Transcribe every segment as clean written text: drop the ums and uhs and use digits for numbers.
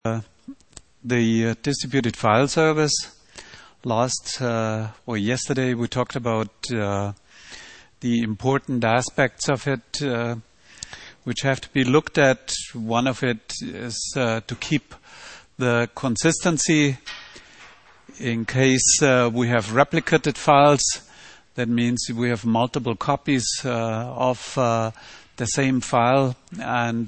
the distributed file service. Yesterday we talked about the important aspects of it, which have to be looked at. One of it is to keep the consistency in case we have replicated files. That means we have multiple copies of the same file, and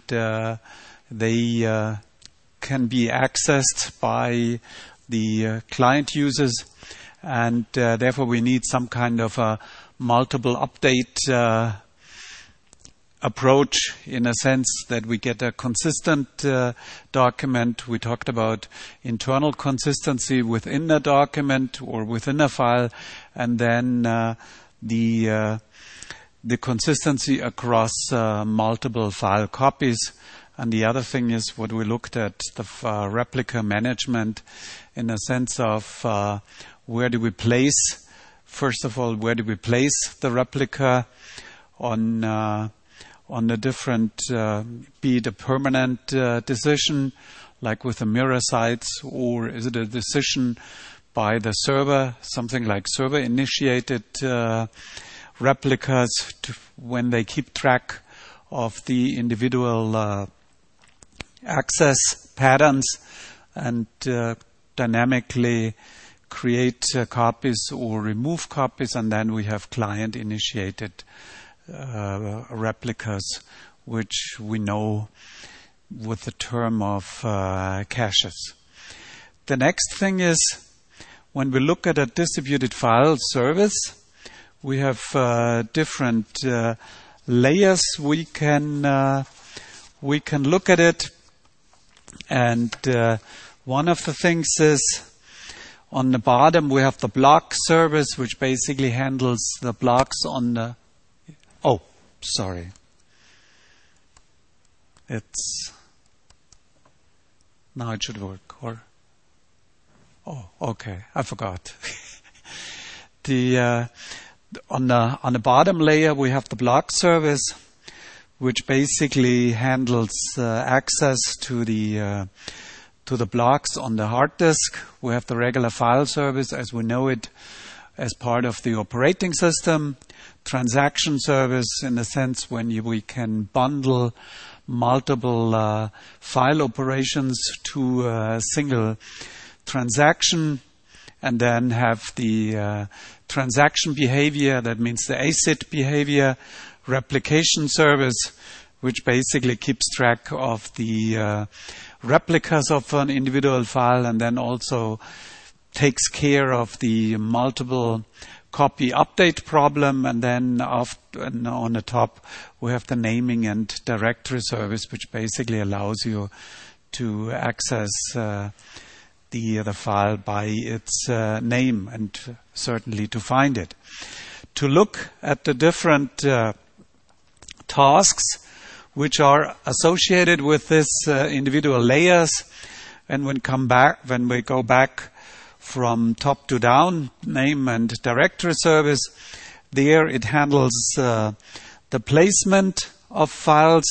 they can be accessed by the client users, and therefore we need some kind of a multiple update approach, in a sense that we get a consistent document. We talked about internal consistency within a document or within a file, and then the consistency across multiple file copies. And the other thing is what we looked at, the replica management, in a sense of where do we place, first of all, where do we place the replica on the different, be it a permanent decision, like with the mirror sites, or is it a decision by the server, something like server-initiated replicas when they keep track of the individual access patterns and dynamically create copies or remove copies, and then we have client-initiated replicas, which we know with the term of caches. The next thing is, when we look at a distributed file service, we have different layers. We can look at it, and one of the things is, on the bottom we have the block service, which basically handles the blocks on the now it should work, okay, I forgot. On the bottom layer we have the block service, which basically handles access to the blocks on the hard disk. We have the regular file service as we know it as part of the operating system. Transaction service, in the sense when we can bundle multiple file operations to a single transaction, and then have the transaction behavior, that means the ACID behavior. Replication service, which basically keeps track of the replicas of an individual file, and then also takes care of the multiple copy update problem. And then on the top we have the naming and directory service, which basically allows you to access the file by its name, and certainly to find it. To look at the different tasks which are associated with this individual layers, and when we go back from top to down, name and directory service, there it handles the placement of files.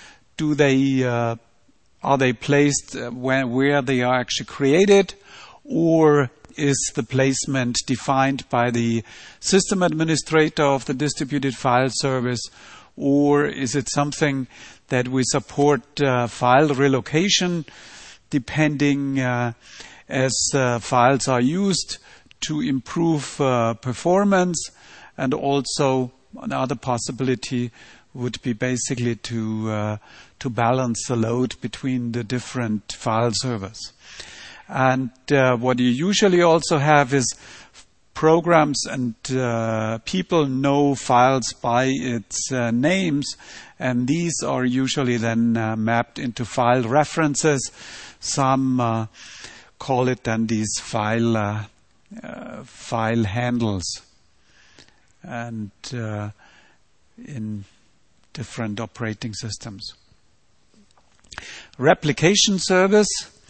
Are they placed where they are actually created, or is the placement defined by the system administrator of the distributed file service, or is it something that we support file relocation, depending as files are used to improve performance? And also another possibility would be basically to balance the load between the different file servers. And what you usually also have is programs and people know files by its names, and these are usually then mapped into file references. Some call it then these file handles, and in different operating systems. Replication service,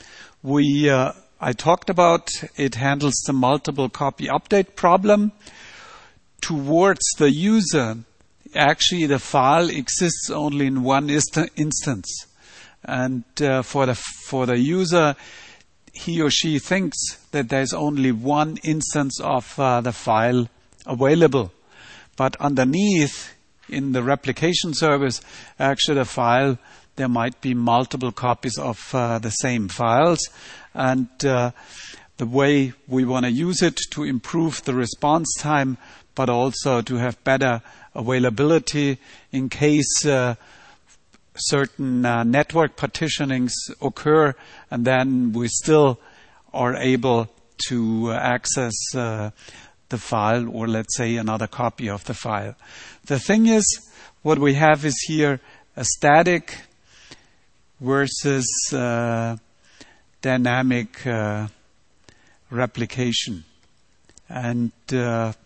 I talked about, it handles the multiple copy update problem. Towards the user, actually the file exists only in one instance. and for the user, he or she thinks that there's only one instance of the file available. But underneath, in the replication service, actually the file, there might be multiple copies of the same files. And the way we want to use it to improve the response time, but also to have better availability in case certain network partitionings occur, and then we still are able to access the file, or let's say another copy of the file. The thing is, what we have is here a static versus dynamic replication. And the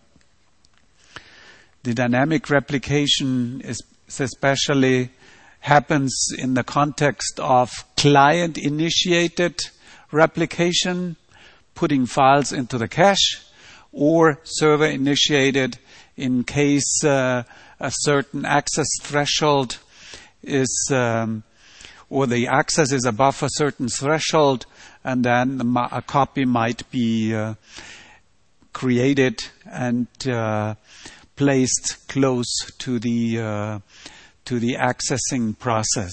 dynamic replication is especially happens in the context of client-initiated replication, putting files into the cache, or server-initiated in case a certain access threshold is, or the access is above a certain threshold, and then a copy might be created and placed close to the accessing process.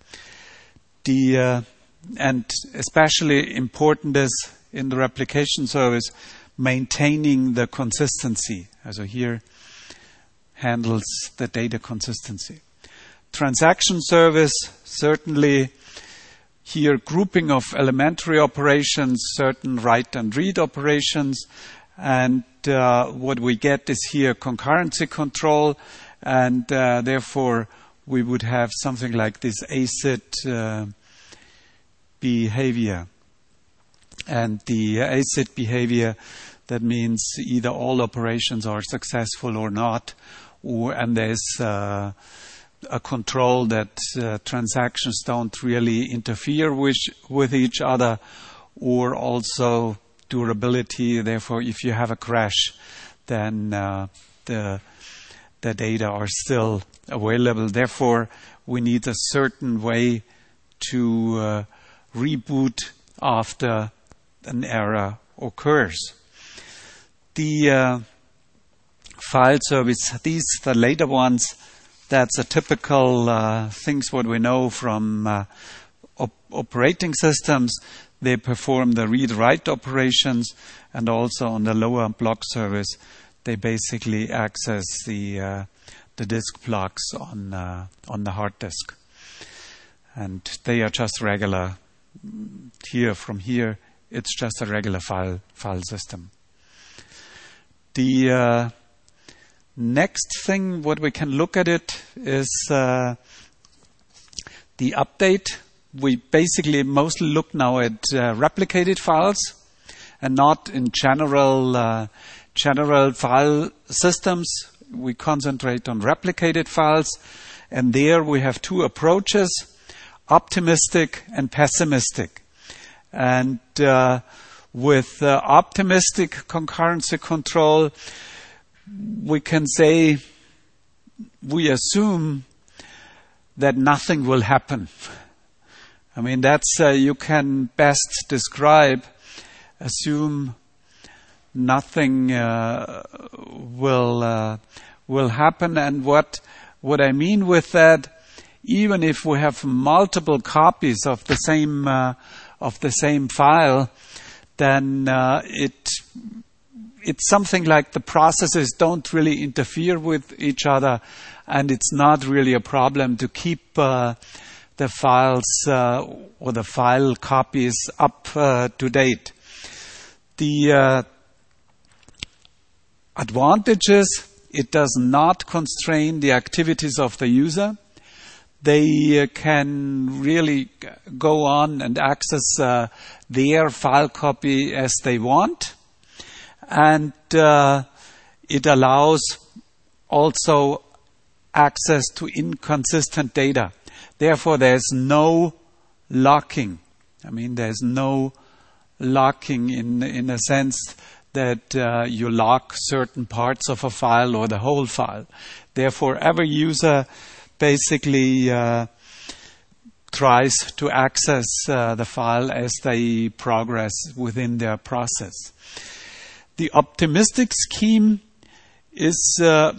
And especially important is in the replication service, maintaining the consistency. So here handles the data consistency. Transaction service, certainly here grouping of elementary operations, certain write and read operations, and what we get is here concurrency control, and therefore we would have something like this ACID behavior. And the ACID behavior, that means either all operations are successful or not, and there's a control that transactions don't really interfere with each other, or also durability. Therefore, if you have a crash, then the data are still available. Therefore, we need a certain way to reboot after an error occurs. The file service, these the later ones, that's a typical things what we know from operating systems. They perform the read-write operations, and also on the lower block service, they basically access the disk blocks on the hard disk, and they are just regular. From here, it's just a regular file system. The next thing what we can look at it is the update. We basically mostly look now at replicated files and not in general file systems. We concentrate on replicated files, and there we have two approaches, optimistic and pessimistic. And with optimistic concurrency control, we can say we assume that nothing will happen. I mean, that's you can best describe, assume nothing will happen. And what I mean with that, even if we have multiple copies of the same file, then it's something like the processes don't really interfere with each other, and it's not really a problem to keep the files or the file copies up to date. The advantages, it does not constrain the activities of the user. They can really go on and access their file copy as they want. And it allows also access to inconsistent data. Therefore, there's no locking. I mean, there's no locking in a sense that you lock certain parts of a file or the whole file. Therefore, every user basically tries to access the file as they progress within their process. The optimistic scheme is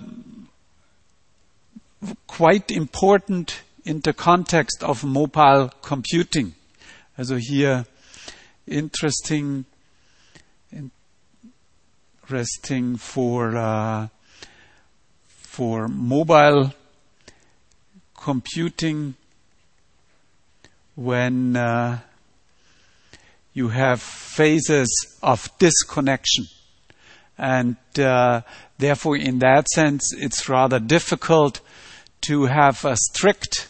quite important in the context of mobile computing. Also here, interesting for mobile computing when you have phases of disconnection. And therefore, in that sense, it's rather difficult to have a strict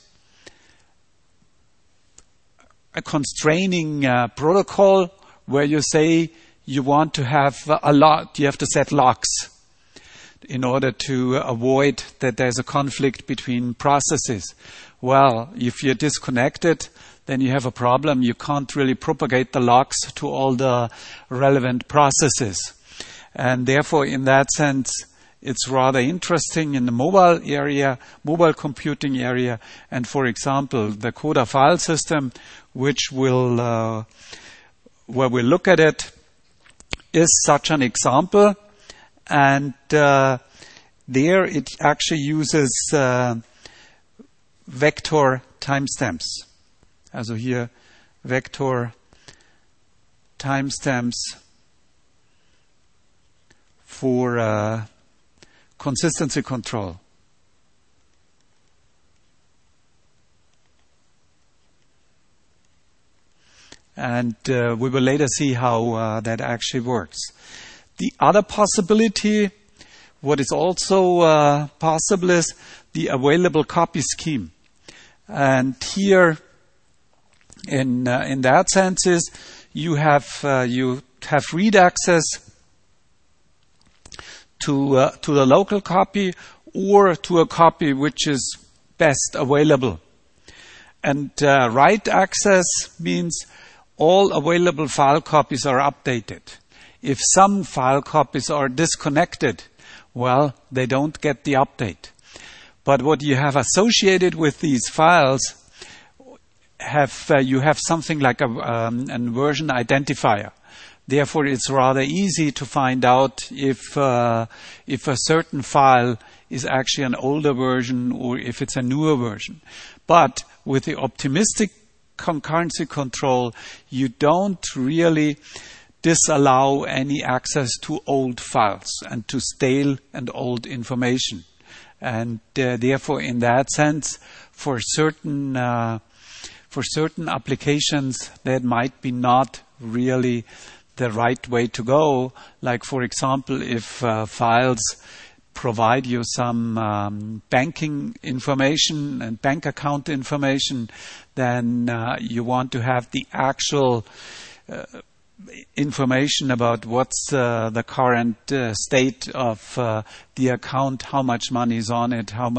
constraining protocol where you say you want to have you have to set locks in order to avoid that there's a conflict between processes. Well, if you're disconnected, then you have a problem. You can't really propagate the locks to all the relevant processes. And therefore, in that sense, it's rather interesting in the mobile computing area. And for example, the Coda file system, which will, where we look at it, is such an example. And there it actually uses vector timestamps. Also here, vector timestamps for consistency control. And we will later see how that actually works. The other possibility, what is also possible, is the available copy scheme. And here, in that sense, is you have read access to the local copy or to a copy which is best available. And write access means all available file copies are updated. If some file copies are disconnected, well, they don't get the update. But what you have associated with these files, you have something like a version identifier. Therefore, it's rather easy to find out if a certain file is actually an older version or if it's a newer version. But with the optimistic concurrency control, you don't really disallow any access to old files and to stale and old information. And therefore, in that sense, for certain applications, that might be not really the right way to go. Like, for example, if files provide you some banking information and bank account information, then you want to have the actual information about what's the current state of the account, how much money is on it, how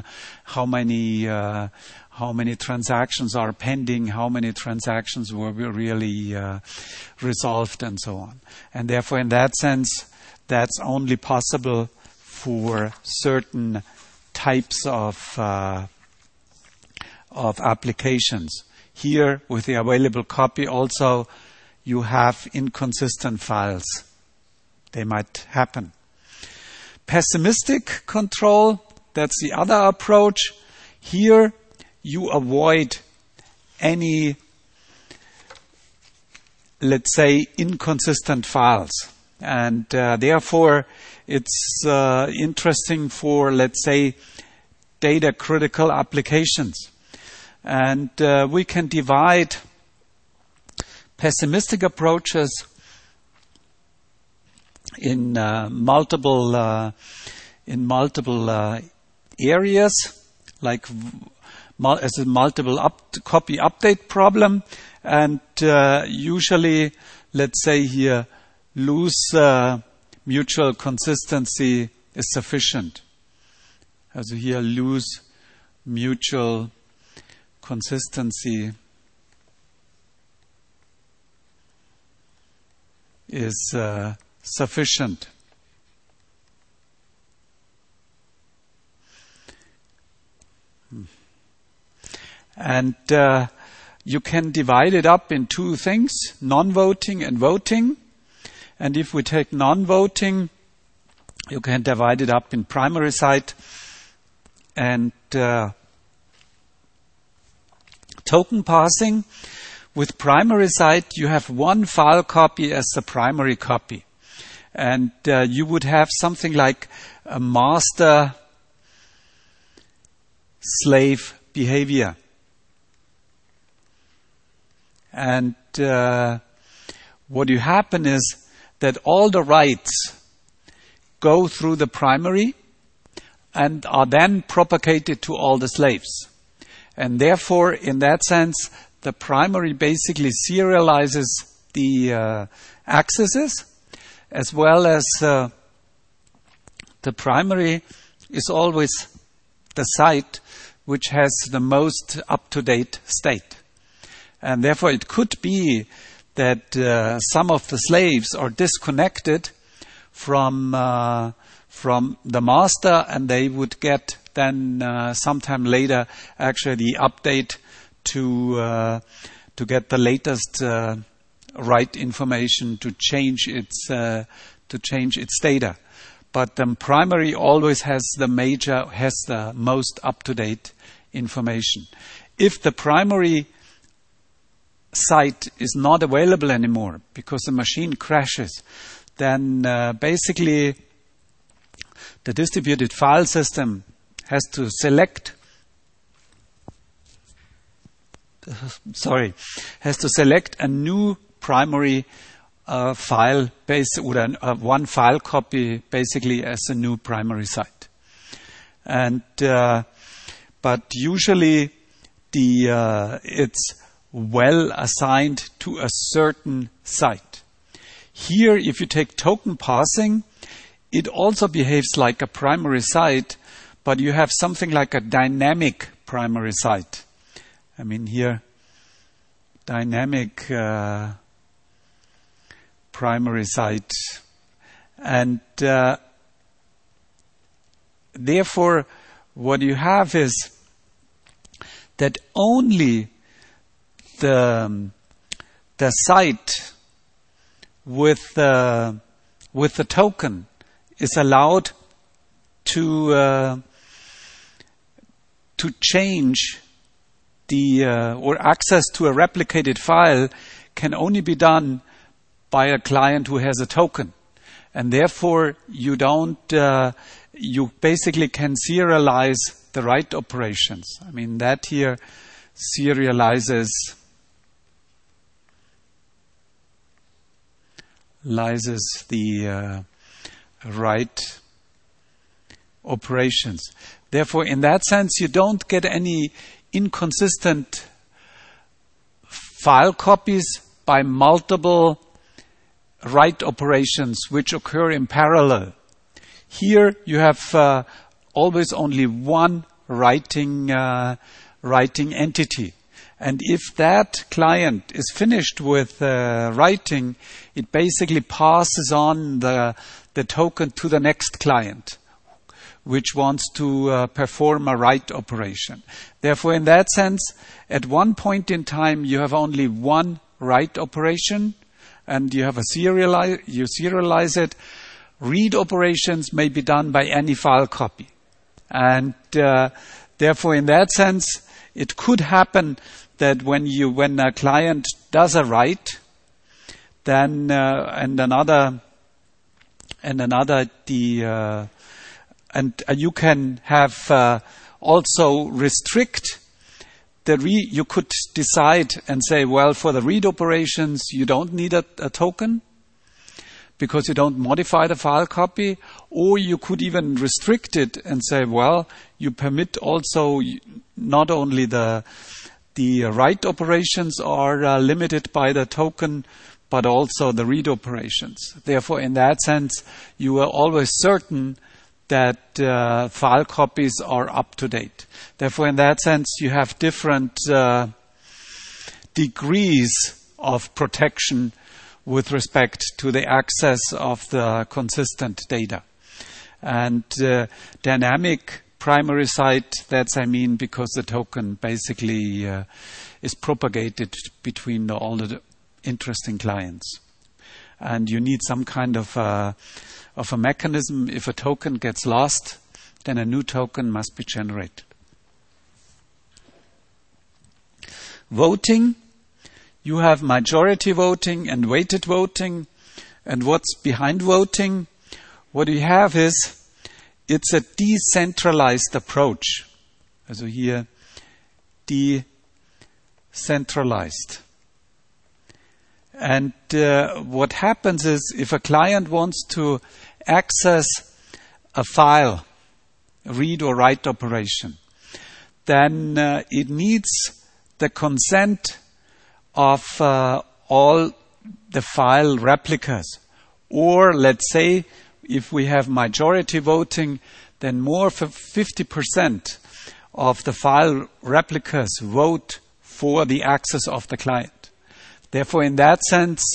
many transactions are pending, how many transactions were really resolved, and so on. And therefore, in that sense, that's only possible for certain types of applications. Here, with the available copy, also you have inconsistent files. They might happen. Pessimistic control, that's the other approach. Here, you avoid any, let's say, inconsistent files. And therefore, it's interesting for, let's say, data critical applications. And we can divide pessimistic approaches in multiple areas, like as a multiple copy update problem, and usually, let's say here, loose mutual consistency is sufficient. Also here, loose mutual consistency is sufficient. And you can divide it up in two things, non-voting and voting. And if we take non-voting, you can divide it up in primary site and token passing. With primary site, you have one file copy as the primary copy. And you would have something like a master-slave behavior. And what you happen is that all the writes go through the primary and are then propagated to all the slaves. And therefore, in that sense, the primary basically serializes the accesses, as well as the primary is always the site which has the most up-to-date state. And therefore it could be that some of the slaves are disconnected from the master, and they would get then sometime later actually the update to get the latest write information to change its data. But the primary always has the most up-to-date information. If the primary site is not available anymore because the machine crashes, then basically the distributed file system has to select a new primary file base, or one file copy basically as a new primary site. And but usually it's well assigned to a certain site. Here, if you take token passing, it also behaves like a primary site, but you have something like a dynamic primary site. I mean here, dynamic primary site. And therefore, what you have is that only the site with the token is allowed to change or access to a replicated file can only be done by a client who has a token, and therefore you basically can serialize the write operations. I mean that here serializes the write operations. Therefore, in that sense, you don't get any inconsistent file copies by multiple write operations which occur in parallel. Here you have always only one writing entity. And if that client is finished with writing, it basically passes on the token to the next client, which wants to perform a write operation. Therefore, in that sense, at one point in time, you have only one write operation, and you have you serialize it. Read operations may be done by any file copy. And therefore, in that sense, it could happen that when a client does a write, then and you can have also restrict you could decide and say, well, for the read operations, you don't need a token because you don't modify the file copy, or you could even restrict it and say, well, you permit also not only the write operations are limited by the token, but also the read operations. Therefore, in that sense, you are always certain that file copies are up to date. Therefore, in that sense, you have different degrees of protection with respect to the access of the consistent data. And dynamic primary side, that's, because the token basically is propagated between all the interesting clients. And you need some kind of a mechanism. If a token gets lost, then a new token must be generated. Voting, you have majority voting and weighted voting. And what's behind voting? What you have is, it's a decentralized approach. Also here, decentralized. And what happens is, if a client wants to access a file, a read or write operation, then it needs the consent of all the file replicas. Or let's say, if we have majority voting, then more than 50% of the file replicas vote for the access of the client. Therefore, in that sense,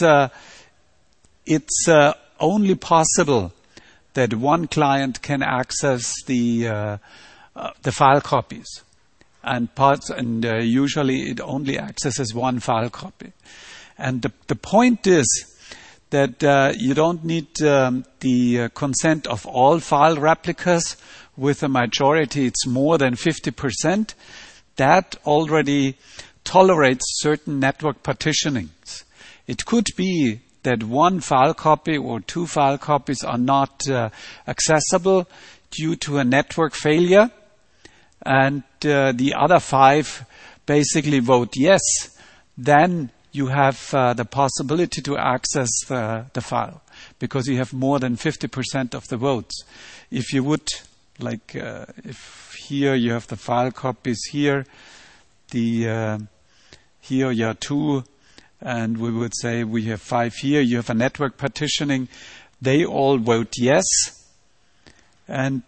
it's only possible that one client can access the file copies, and usually it only accesses one file copy. And the point is that you don't need the consent of all file replicas. With a majority, it's more than 50%. That already tolerates certain network partitionings. It could be that one file copy or two file copies are not accessible due to a network failure, and the other 5 basically vote yes. Then you have the possibility to access the file, because you have more than 50% of the votes. If you would, if here you have the file copies here, here you have 2, and we would say we have 5 here, you have a network partitioning, they all vote yes, and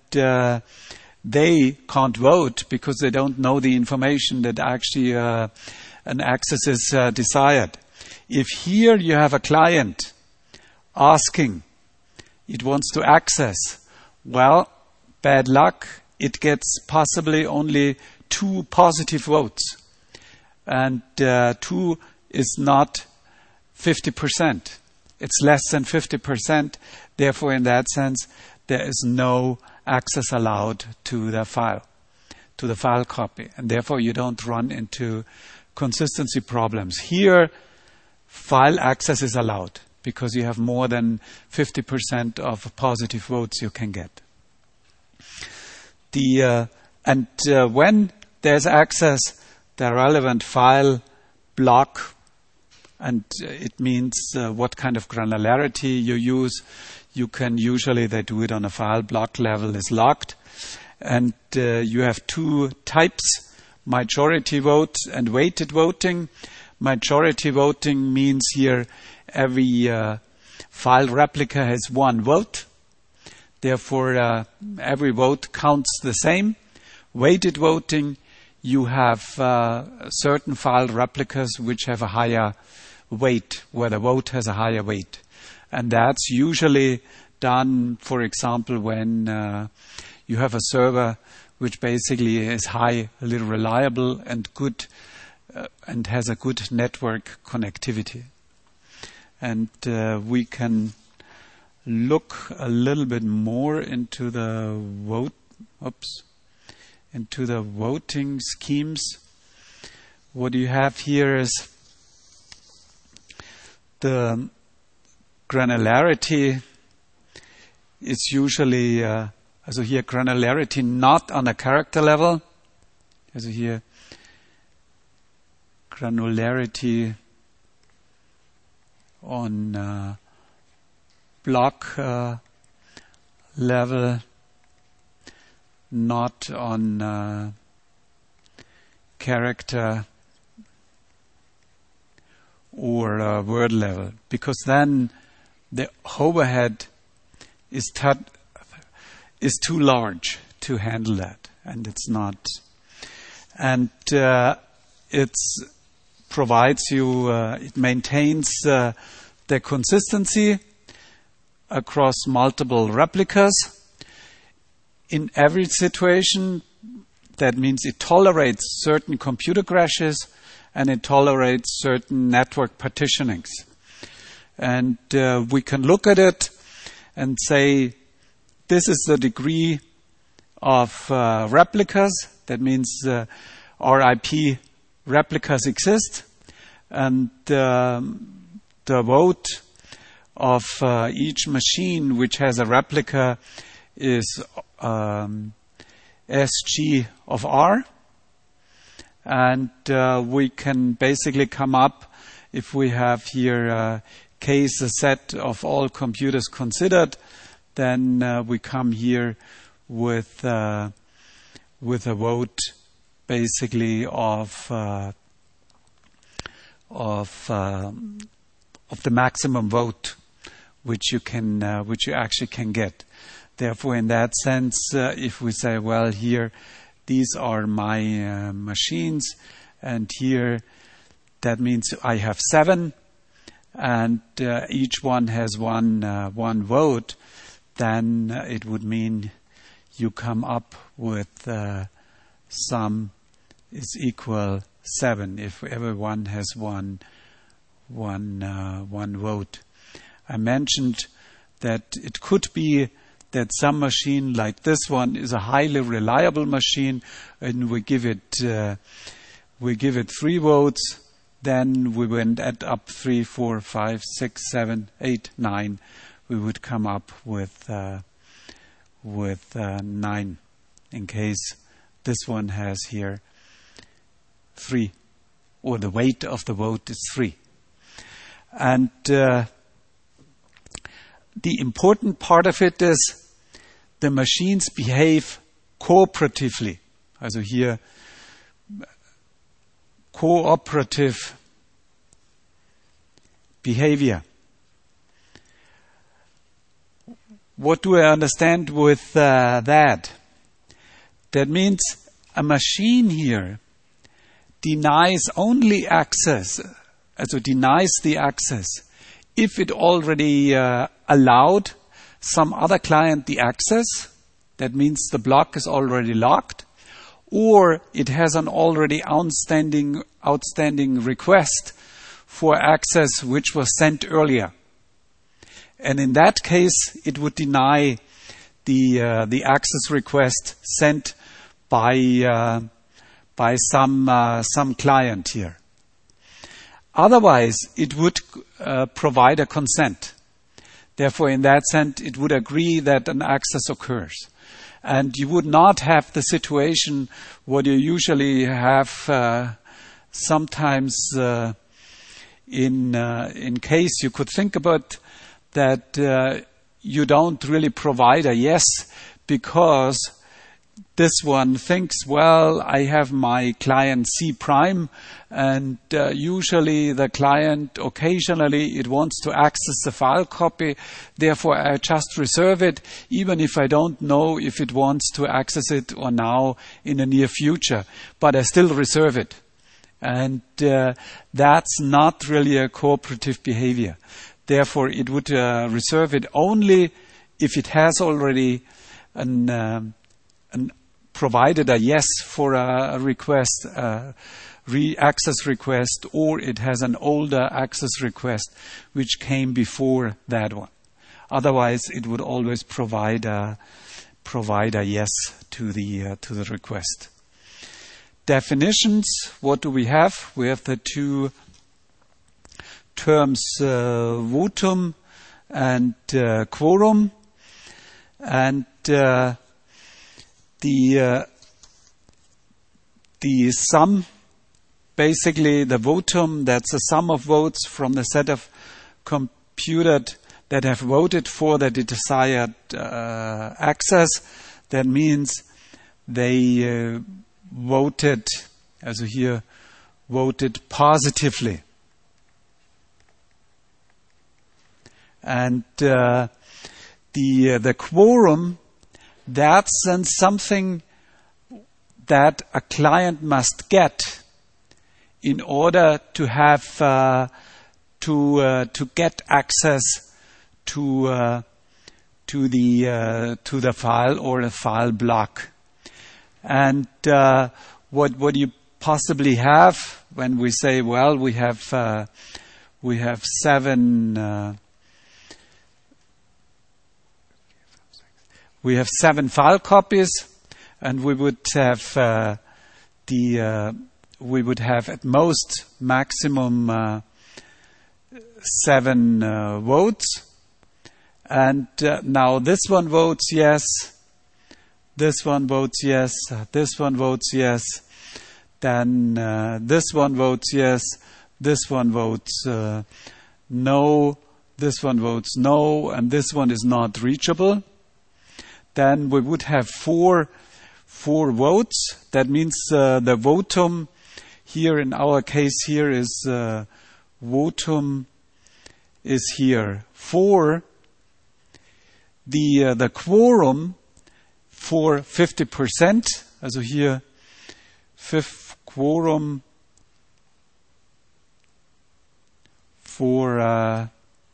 they can't vote because they don't know the information that actually an access is desired. If here you have a client asking, it wants to access, well, bad luck, it gets possibly only 2 positive votes. And 2 is not 50%. It's less than 50%. Therefore, in that sense, there is no access allowed to the file copy. And therefore, you don't run into consistency problems. Here, file access is allowed because you have more than 50% of positive votes you can get. When there's access, the relevant file block, and it means what kind of granularity you use. You can usually, they do it on a file block level, is locked. And you have 2 types, majority vote and weighted voting. Majority voting means here every file replica has 1 vote. Therefore, every vote counts the same. Weighted voting, you have certain file replicas which have a higher weight, where the vote has a higher weight. And that's usually done, for example, when you have a server which basically is highly reliable and good and has a good network connectivity. And we can look a little bit more into the voting schemes. What you have here is the granularity is usually, here granularity not on a character level. Here granularity on block level, not on character or word level, because then the overhead is too large to handle that, and it's not. And it provides you, it maintains the consistency across multiple replicas. in every situation. That means it tolerates certain computer crashes and it tolerates certain network partitionings. And we can look at it and say, this is the degree of replicas. That means RIP replicas exist. And the vote of each machine which has a replica is SG of R. And we can basically come up, if we have here case a set of all computers considered, then we come here with a vote basically of the maximum vote which you actually can get. Therefore, in that sense, if we say, well, here these are my machines, and here that means I have 7, and each one has one vote, then it would mean you come up with sum is equal 7 if everyone has one vote. I mentioned that it could be that some machine like this one is a highly reliable machine, and we give it 3 votes. Then we would add up 3, 4, 5, 6, 7, 8, 9. We would come up with 9, in case this one has here 3, or the weight of the vote is 3. And the important part of it is the machines behave cooperatively. Also here, cooperative behavior. What do I understand with that? That means a machine here denies only access, also denies the access, if it already allowed some other client the access. That means the block is already locked, or it has an already outstanding request for access which was sent earlier. And in that case, it would deny the access request sent by some client here. Otherwise, it would provide a consent. Therefore, in that sense, it would agree that an access occurs. And you would not have the situation what you usually have sometimes in case you could think about that you don't really provide a yes because this one thinks, well, I have my client C prime, and usually the client, occasionally, it wants to access the file copy. Therefore, I just reserve it, even if I don't know if it wants to access it or now in the near future. But I still reserve it. And that's not really a cooperative behavior. Therefore, it would reserve it only if it has already provided a yes for a request, access request, or it has an older access request which came before that one. Otherwise, it would always provide a yes to the request. Definitions. What do we have? We have the two terms votum and quorum, and the sum, basically the votum, that's the sum of votes from the set of computed that have voted for the desired access. That means they voted, also here, voted positively. And the quorum, that's then something that a client must get in order to have to get access to to the file or a file block. And what you possibly have when we say, well, we have 7 file copies, and we would have we would have at most maximum 7 votes. And now this one votes yes, this one votes yes, this one votes yes, then this one votes yes, this one votes no, this one votes no, and this one is not reachable. Then we would have 4 votes. That means the votum here in our case here is votum is here 4. The quorum for 50%, also here quorum for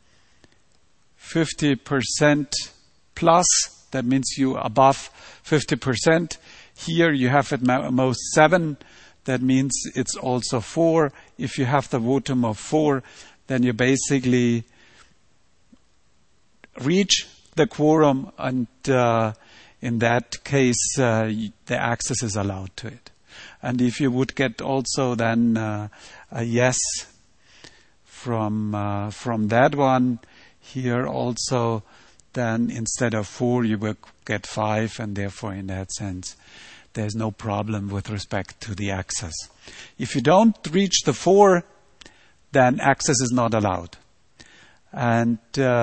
50% plus, that means you above 50%. Here you have at most 7, that means it's also 4. If you have the votum of 4, then you basically reach the quorum, and in that case the access is allowed to it. And if you would get also then a yes from that one here also, then instead of 4 you will get 5, and therefore in that sense there's no problem with respect to the access. If you don't reach the 4, then access is not allowed. And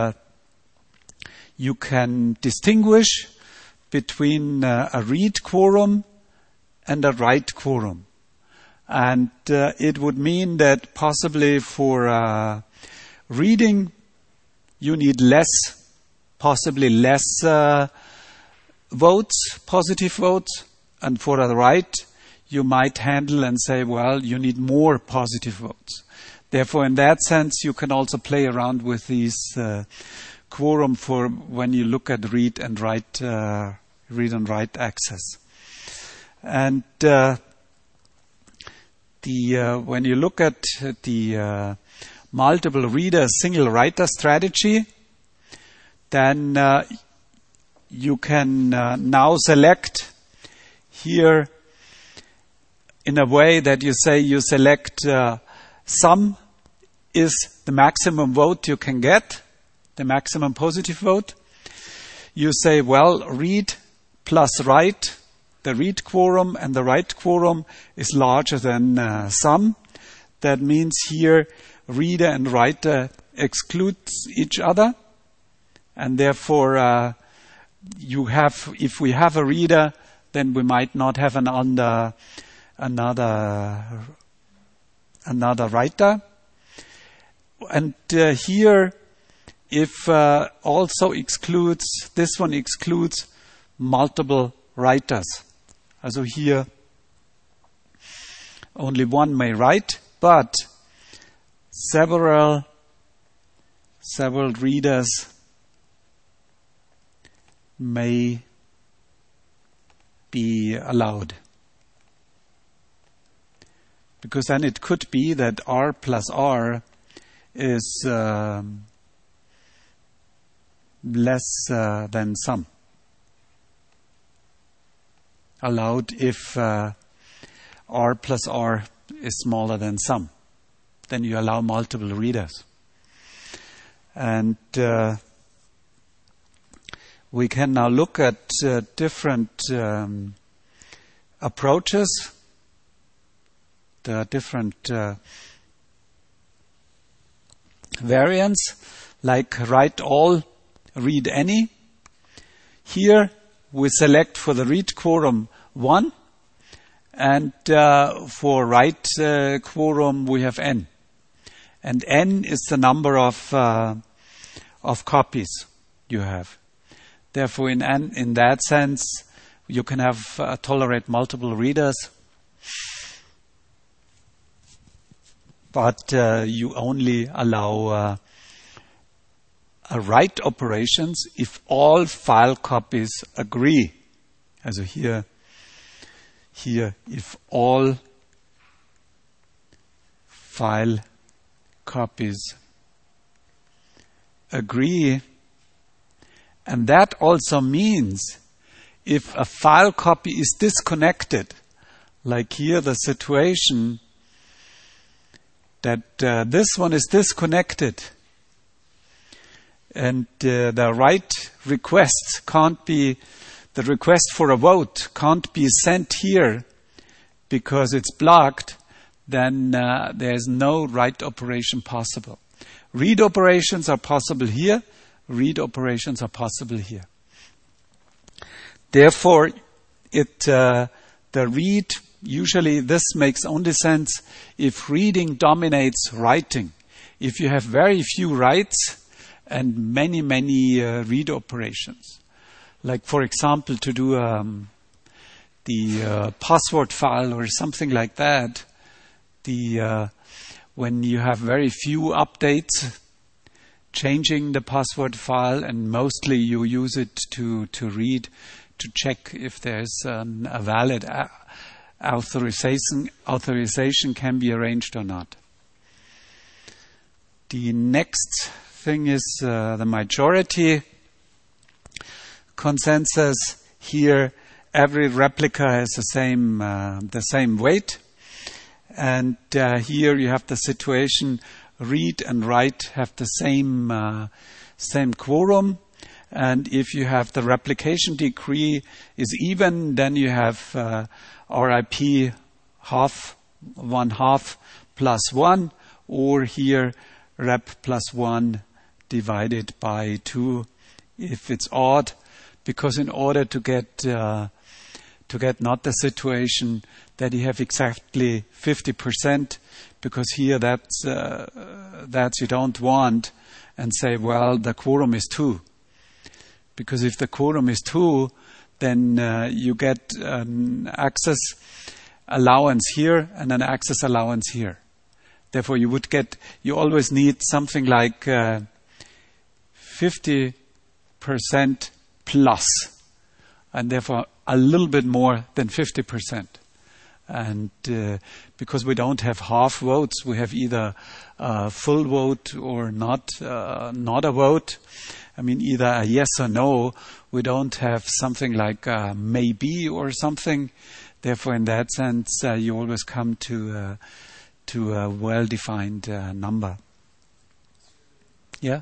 you can distinguish between a read quorum and a write quorum. And it would mean that possibly for reading you need possibly less votes, positive votes, and for the write you might handle and say, well, you need more positive votes. Therefore, in that sense, you can also play around with these quorum for when you look at read and write access. And when you look at the multiple reader, single writer strategy, then you can now select here in a way that you say you select sum is the maximum vote you can get, the maximum positive vote. You say, well, read plus write, the read quorum and the write quorum is larger than sum. That means here reader and writer excludes each other, and therefore if we have a reader, then we might not have another writer. And here, if also excludes, this one excludes multiple writers. Also here, only one may write, but several readers may be allowed. Because then it could be that R plus R is less than sum. Allowed if R plus R is smaller than sum. Then you allow multiple readers. And we can now look at different approaches. There are different variants, like write all, read any. Here we select for the read quorum 1, and for write quorum we have n. And n is the number of copies you have. Therefore, in that sense, you can have tolerate multiple readers, but you only allow a write operations if all file copies agree. Also here, if all file copies agree, and that also means if a file copy is disconnected, like here the situation that this one is disconnected and the write request can't be, the request for a vote can't be sent here because it's blocked, then there's no write operation possible. Read operations are possible here. Read operations are possible here. Therefore, the read, usually this makes only sense if reading dominates writing. If you have very few writes and many read operations. Like, for example, to do the password file or something like that, when you have very few updates, changing the password file, and mostly you use it to read, to check if there's a valid authorization can be arranged or not. The next thing is the majority consensus. Here, every replica has the same weight, and here you have the situation: read and write have the same quorum. And if you have the replication degree is even, then you have RIP half, 1/2 plus 1, or here rep plus 1 divided by 2 if it's odd, because in order to get not the situation that you have exactly 50%, because here that's you don't want, and say, well, the quorum is 2. Because if the quorum is 2, then you get an access allowance here and an access allowance here. Therefore, you always need something like 50% plus, and therefore a little bit more than 50%. And because we don't have half votes, we have either a full vote or not a vote. I mean, either a yes or no. We don't have something like a maybe or something. Therefore, in that sense, you always come to a well-defined number. Yeah?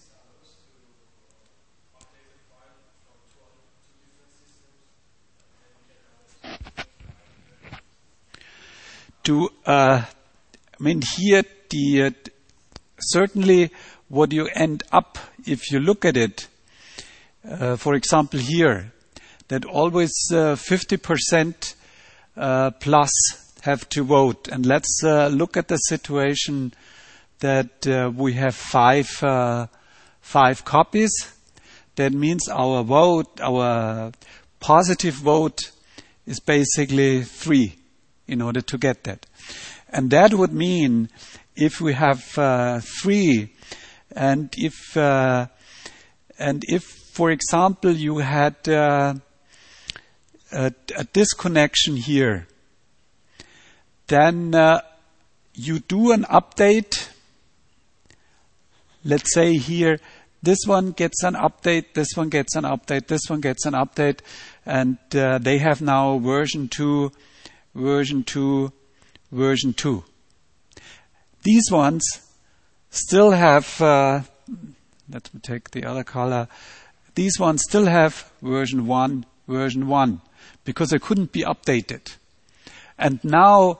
Here, certainly what you end up, if you look at it, for example here, that always 50% plus have to vote. And let's look at the situation that we have five copies. That means our vote, our positive vote is basically 3 in order to get that. And that would mean if we have 3, and if, for example, you had a disconnection here, then you do an update. Let's say here, this one gets an update, this one gets an update, this one gets an update, and they have now version 2, version 2, version 2. These ones still have, let me take the other color, these ones still have version 1, because they couldn't be updated. And now,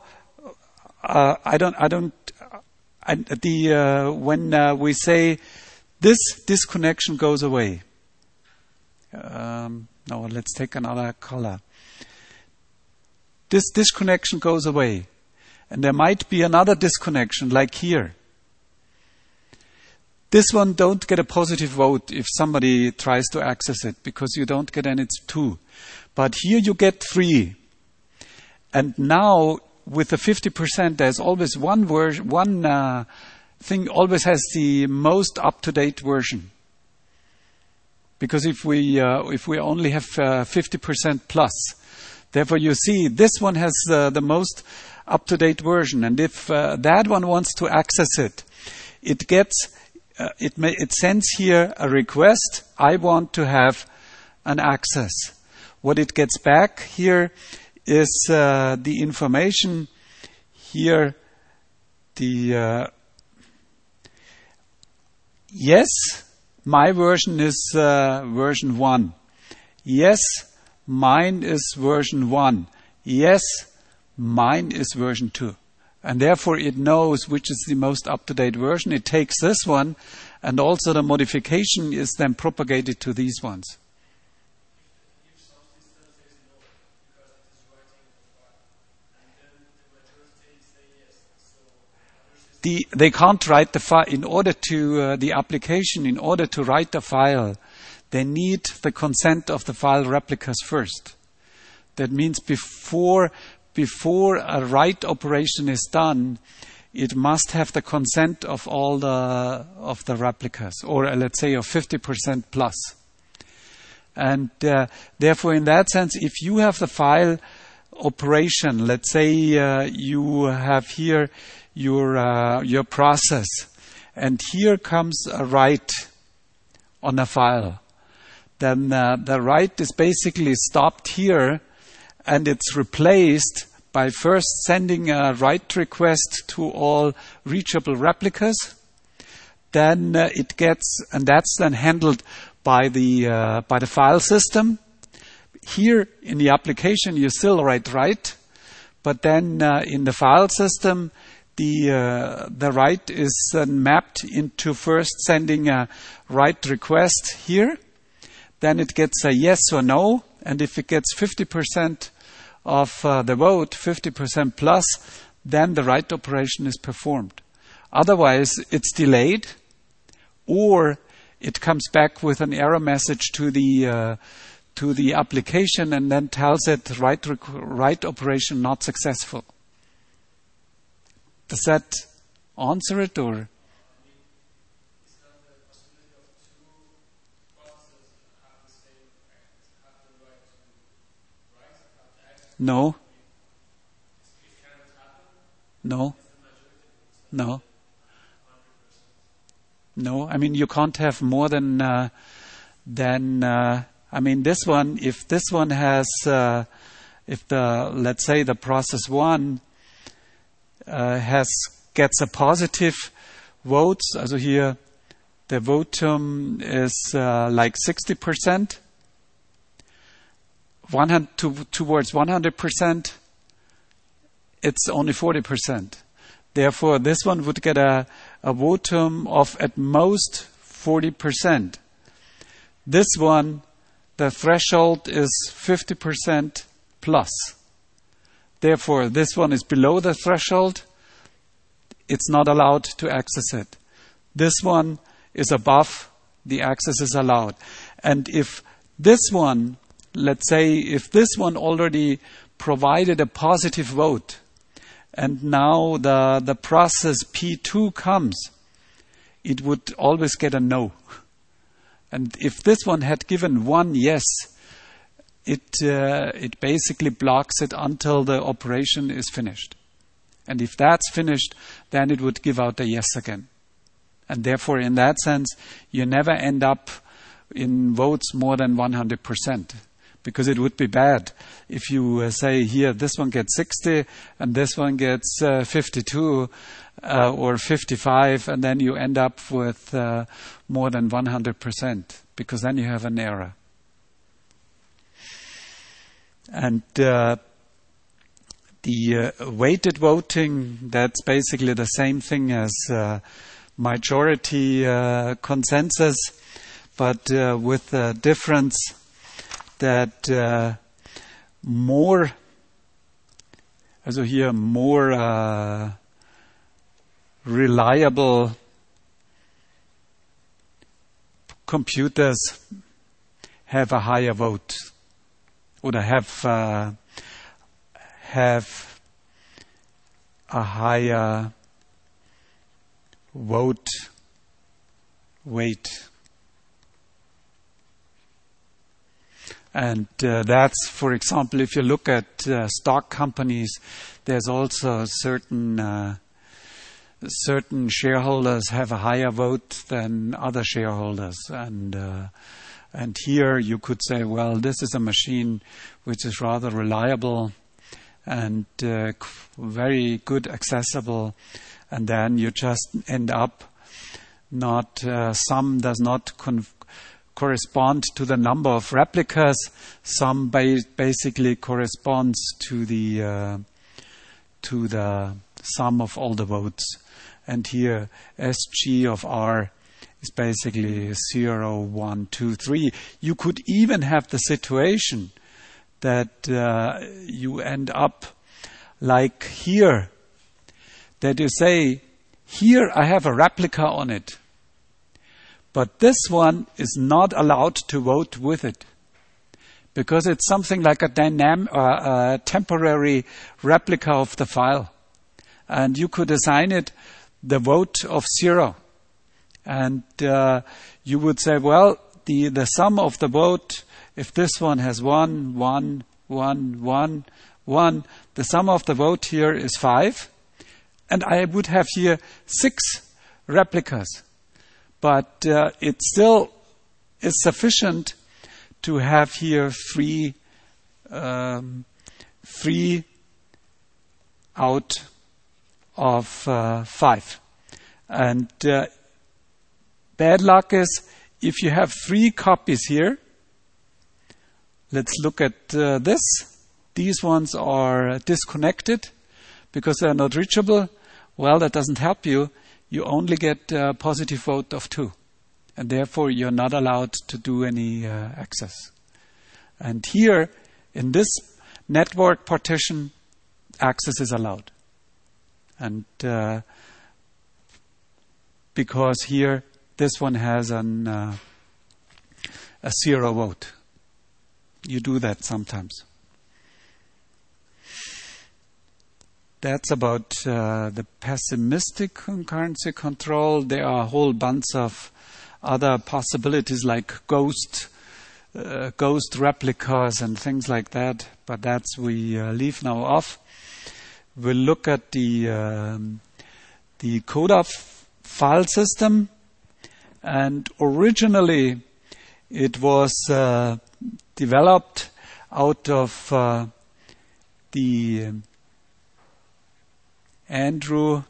when we say this disconnection goes away, no, let's take another color. This disconnection goes away. And there might be another disconnection, like here. This one don't get a positive vote if somebody tries to access it, because you don't get any 2. But here you get 3. And now, with the 50%, there's always one thing always has the most up-to-date version. because if we only have 50% plus, therefore you see this one has the most up-to-date version, and if that one wants to access it, it gets it sends here a request. I want to have an access. What it gets back here is the information here. The yes, my version is version 1. Yes, mine is version 1. Yes, mine is version 2. And therefore it knows which is the most up-to-date version. It takes this one, and also the modification is then propagated to these ones. They can't write the file. In order to the application, in order to write the file, they need the consent of the file replicas first. That means before a write operation is done, it must have the consent of all the replicas, or let's say of 50% plus. And therefore, in that sense, if you have the file operation, let's say you have here your process, and here comes a write on a file, then the write is basically stopped here, and it's replaced by first sending a write request to all reachable replicas. Then it gets, and that's then handled by the file system. Here in the application, you still write, but then in the file system, the write is mapped into first sending a write request here. Then it gets a yes or no, and if it gets 50% of the vote, 50% plus, then the write operation is performed. Otherwise, it's delayed, or it comes back with an error message to the application, and then tells it write operation not successful. Does that answer it, or? No. No. No. No. I mean, you can't have more than this one. If this one has, let's say the process 1 gets a positive vote. Also here, the votum is like 60%. Towards 100%, it's only 40%. Therefore, this one would get a votum of at most 40%. This one, the threshold is 50% plus. Therefore, this one is below the threshold. It's not allowed to access it. This one is above, the access is allowed. And if this one, let's say, if this one already provided a positive vote, and now the process P2 comes, it would always get a no. And if this one had given 1 yes, it basically blocks it until the operation is finished. And if that's finished, then it would give out a yes again. And therefore, in that sense, you never end up in votes more than 100%. Because it would be bad if you say here this one gets 60 and this one gets 52 or 55, and then you end up with more than 100%, because then you have an error. And the weighted voting, that's basically the same thing as majority consensus, but with the difference that more reliable computers have a higher vote, or have a higher vote weight. And that's, for example, if you look at stock companies, there's also certain shareholders have a higher vote than other shareholders. And here you could say, well, this is a machine which is rather reliable and very good accessible. And then you just end up not, sum does not correspond to the number of replicas. Sum basically corresponds to the sum of all the votes. And here SG of R is basically 0, 1, 2, 3. You could even have the situation that you end up like here, that you say, here I have a replica on it, but this one is not allowed to vote with it because it's something like a temporary replica of the file. And you could assign it the vote of 0. And you would say, well, the sum of the vote, if this one has 1, 1, 1, 1, 1, the sum of the vote here is 5. And I would have here 6 replicas. But it still is sufficient to have here 3 out of 5. And bad luck is if you have 3 copies here. Let's look at this. These ones are disconnected because they are not reachable. Well, that doesn't help you. You only get a positive vote of 2. And therefore, you're not allowed to do any access. And here, in this network partition, access is allowed. And because here, this one has a 0 vote. You do that sometimes. That's about the pessimistic concurrency control. There are a whole bunch of other possibilities like ghost replicas and things like that. But that's we leave now off. We'll look at the CODA file system. And originally, it was developed out of the Andrew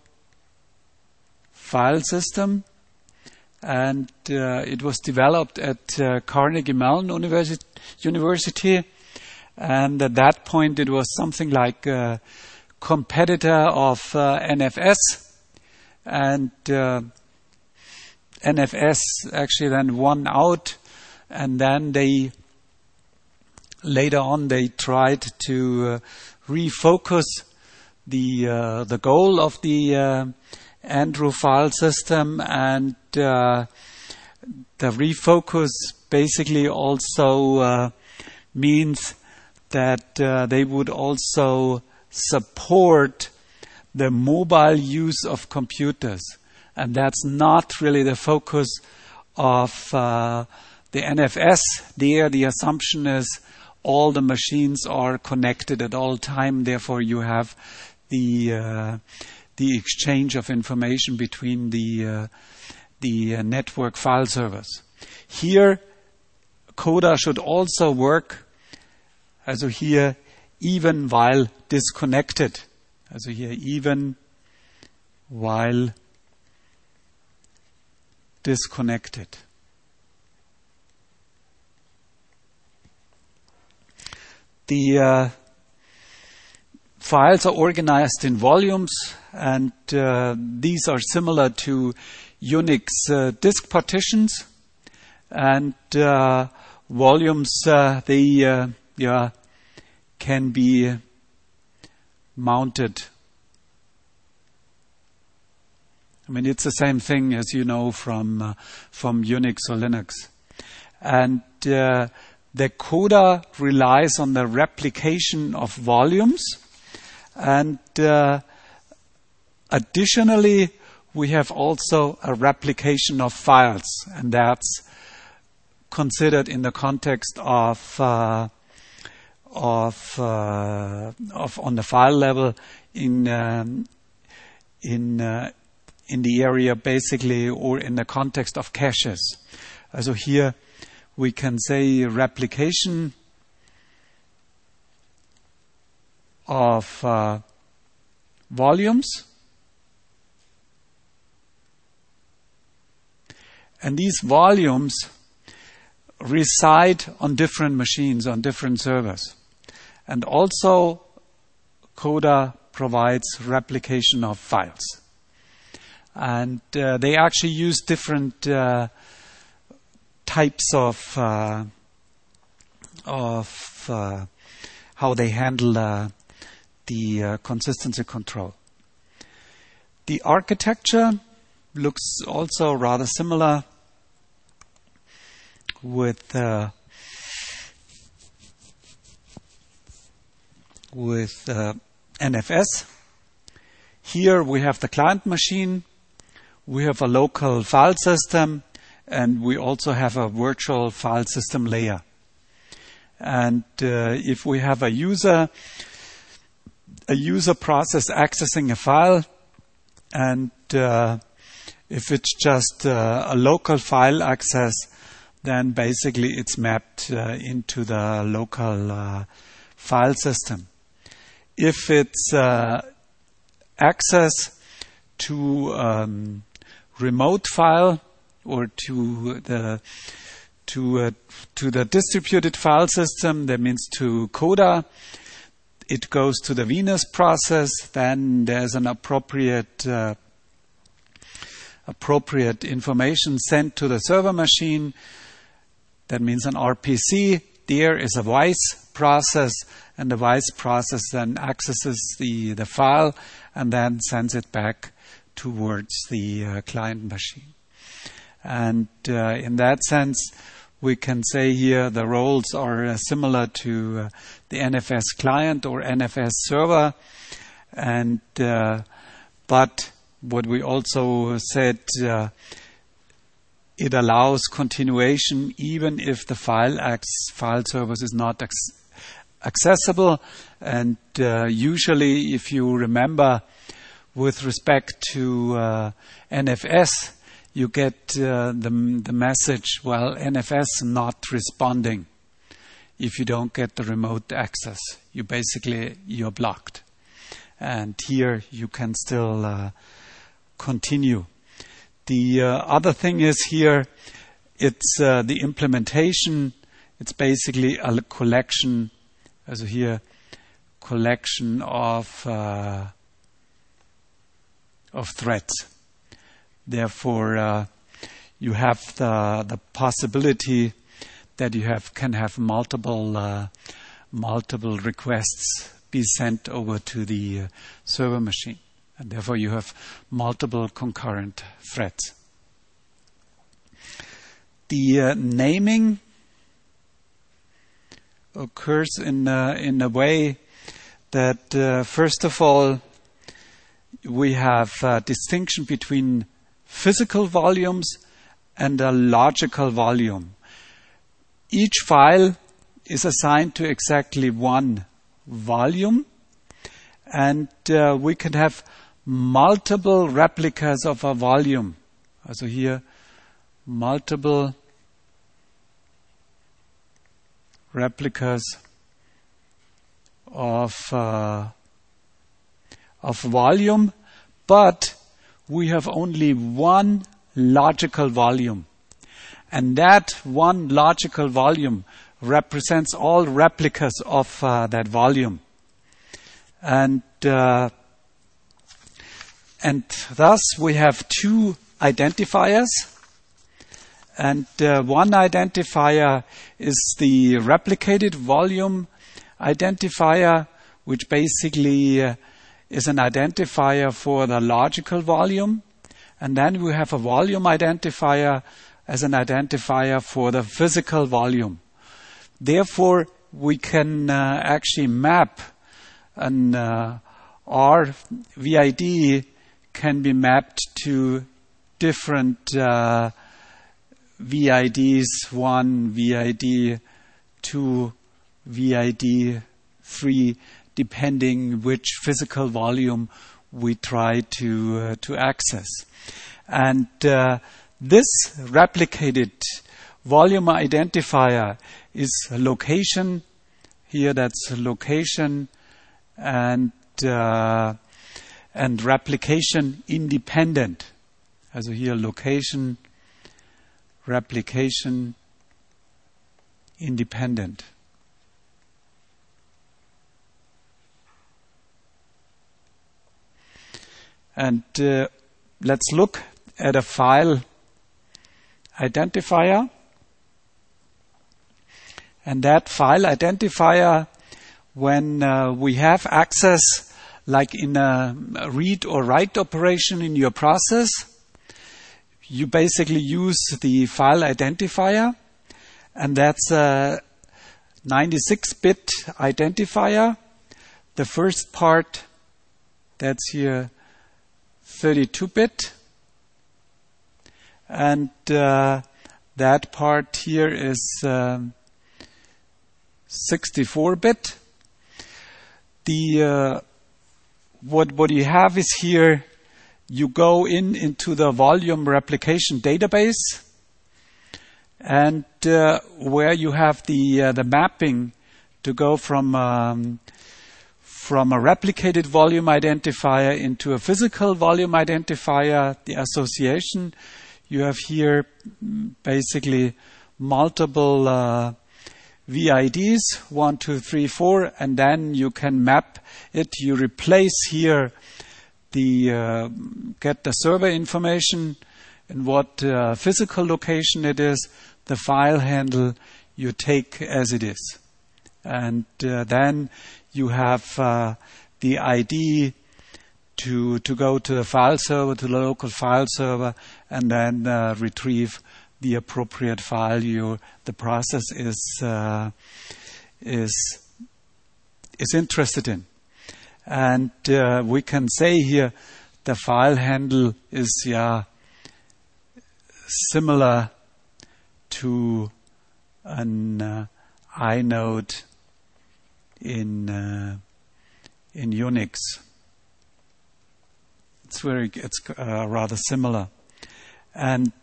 file system, and it was developed at Carnegie Mellon University, and at that point it was something like a competitor of NFS, and NFS actually then won out, and then later on they tried to refocus the goal of the Andrew file system, and the refocus basically also means that they would also support the mobile use of computers, and that's not really the focus of the NFS. There, the assumption is all the machines are connected at all time. Therefore, you have the exchange of information between the network file servers. Here, CODA should also work, also here, even while disconnected. Also here, even while disconnected. The files are organized in volumes, and these are similar to Unix disk partitions. And volumes, they can be mounted. I mean, it's the same thing as you know from Unix or Linux. And the CODA relies on the replication of volumes, and additionally, we have also a replication of files, and that's considered in the context of on the file level in the area basically, or in the context of caches. Also here we can say replication of volumes, and these volumes reside on different machines, on different servers. And also Coda provides replication of files. And they actually use different types of how they handle the consistency control. The architecture looks also rather similar with NFS. Here we have the client machine, we have a local file system, and we also have a virtual file system layer. And if we have a user process accessing a file, and if it's just a local file access, then basically it's mapped into the local file system. If it's access to remote file or to the distributed file system, that means to Coda, it goes to the Venus process. Then there's an appropriate information sent to the server machine. That means an RPC. There is a vice process, and the vice process then accesses the file and then sends it back towards the client machine. And in that sense, we can say here the roles are similar to the NFS client or NFS server. And but what we also said, it allows continuation even if the file service is not accessible. And usually, if you remember, with respect to NFS, you get the message, well, NFS not responding. If you don't get the remote access, you're blocked. And here you can still continue. The other thing is here, it's the implementation. It's basically a collection, also here, collection of threads. Therefore, you have the possibility that you can have multiple requests be sent over to the server machine, and therefore you have multiple concurrent threads. The naming occurs in a way that first of all we have a distinction between physical volumes and a logical volume. Each file is assigned to exactly one volume, and we can have multiple replicas of a volume. Also here, multiple replicas of volume, but we have only one logical volume. And that one logical volume represents all replicas of that volume. And thus we have two identifiers. And one identifier is the replicated volume identifier, which basically is an identifier for the logical volume. And then we have a volume identifier as an identifier for the physical volume. Therefore, we can actually map an RVID can be mapped to different VIDs 1, VID 2, VID 3, depending which physical volume we try to access. And this replicated volume identifier is a location. Here that's a location and replication independent. Also here location, replication independent. And let's look at a file identifier. And that file identifier, when we have access, like in a read or write operation in your process, you basically use the file identifier, and that's a 96-bit identifier. The first part, that's here 32-bit, and that part here is 64-bit. What you have is here, you go into the volume replication database, and where you have the mapping to go from a replicated volume identifier into a physical volume identifier, the association. You have here basically multiple VIDs, 1, 2, 3, 4, and then you can map it. You replace here get the server information and what physical location it is, the file handle you take as it is. And then you have the ID to go to the file server, to the local file server, and then retrieve the appropriate file the process is interested in. And we can say here the file handle is similar to an inode in Unix. It's rather similar, and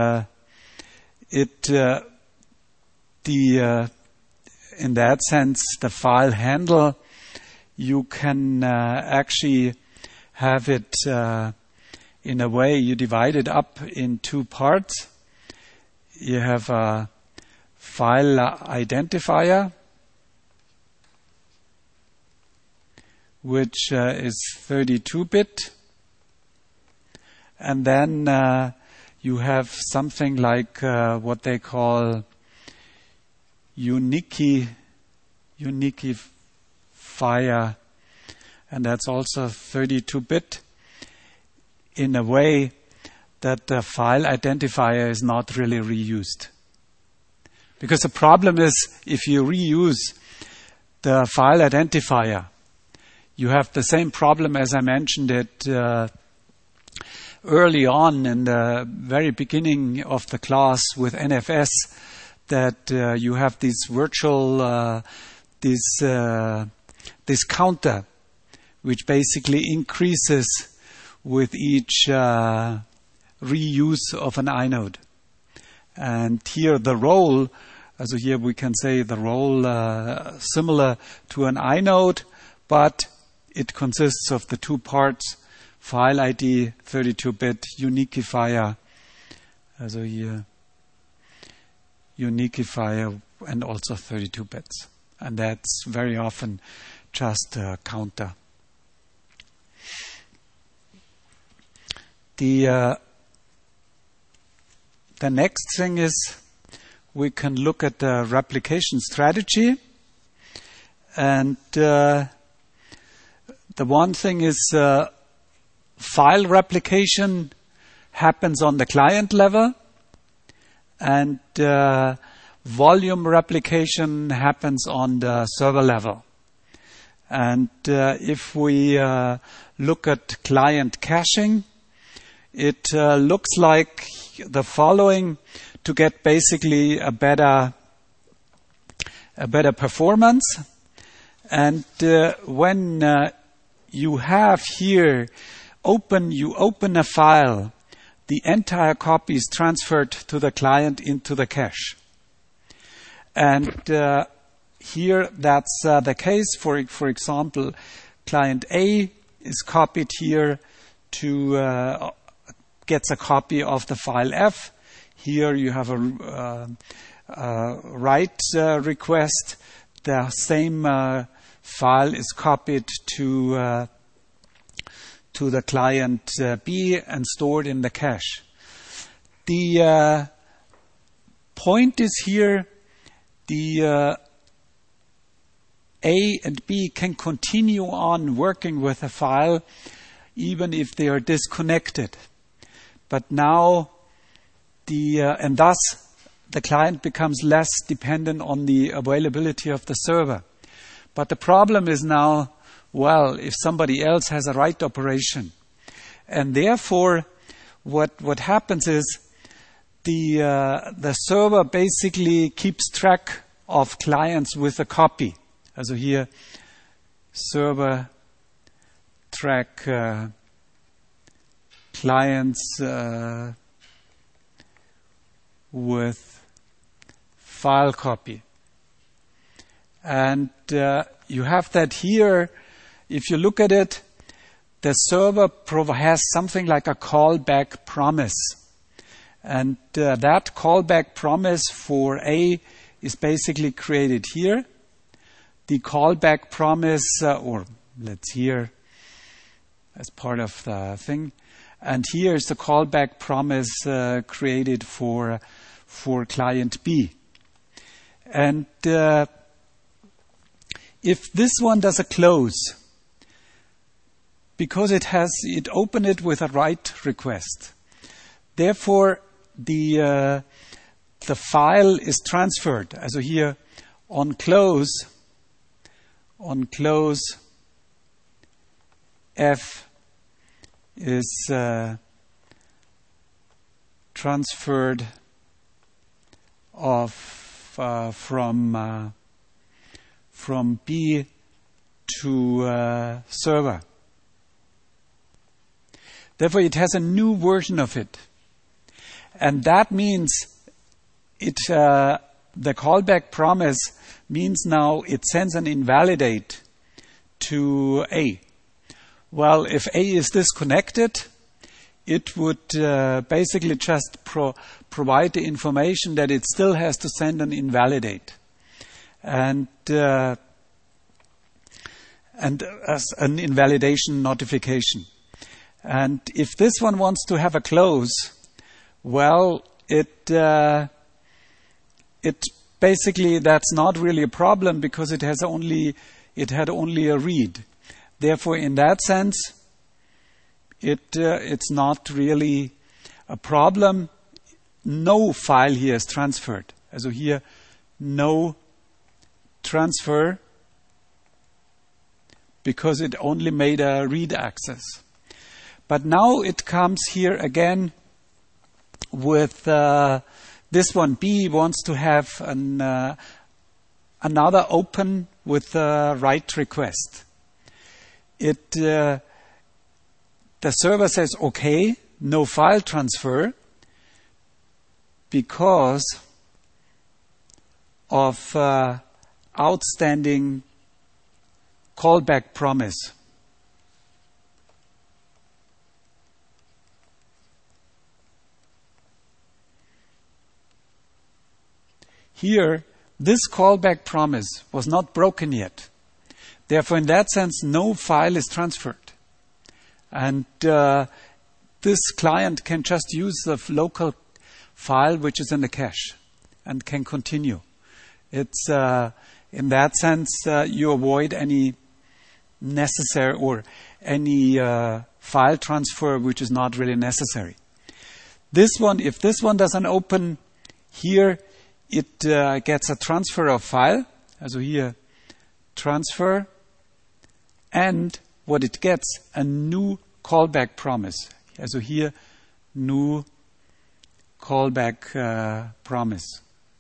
in that sense, the file handle, you can actually have it in a way, you divide it up in two parts. You have a file identifier, which is 32-bit, and then you have something like what they call unifier, and that's also 32-bit in a way that the file identifier is not really reused. Because the problem is, if you reuse the file identifier, you have the same problem as I mentioned it early on in the very beginning of the class with NFS, that you have this virtual, this counter, which basically increases with each reuse of an inode. And here the role, so here we can say the role similar to an inode, but it consists of the two parts, file ID, 32-bit, unifier, also here, unifier, and also 32 bits. And that's very often just a counter. The next thing is we can look at the replication strategy. And the one thing is file replication happens on the client level, and volume replication happens on the server level. And if we look at client caching, it looks like the following. to get basically a better performance. And when you have here you open a file, the entire copy is transferred to the client into the cache. And here that's the case. For example, client A is copied here to gets a copy of the file F. Here you have a write request. The same file is copied to the client B and stored in the cache. The point is here, the A and B can continue on working with a file even if they are disconnected. But now and thus the client becomes less dependent on the availability of the server. But the problem is now, well, if somebody else has a write operation, and therefore what happens is the server basically keeps track of clients with a copy. Also here, server track clients with file copy. And you have that here. If you look at it, the server has something like a callback promise. And that callback promise for A is basically created here. The callback promise, or let's here as part of the thing. And here is the callback promise created for client B. And if this one does a close, because it opened it with a write request, therefore the file is transferred. Also here on close F is transferred from B to server. Therefore, it has a new version of it, and that means the callback promise means now it sends an invalidate to A. Well, if A is disconnected, it would basically just provide the information that it still has to send an invalidate, and as an invalidation notification. And if this one wants to have a close, well, it basically that's not really a problem because it had only a read. Therefore, in that sense, it's not really a problem. No file here is transferred. Also here, no transfer because it only made a read access. But now it comes here again with this one. B wants to have another open with a write request. The server says, okay, no file transfer because of outstanding callback promise. Here, this callback promise was not broken yet. Therefore, in that sense, no file is transferred. And this client can just use the local file which is in the cache and can continue. It's in that sense, you avoid any necessary or any file transfer which is not really necessary. This one, if this one doesn't open here, it gets a transfer of file. Also here, transfer. And what it gets, a new callback promise. Also here, new callback promise.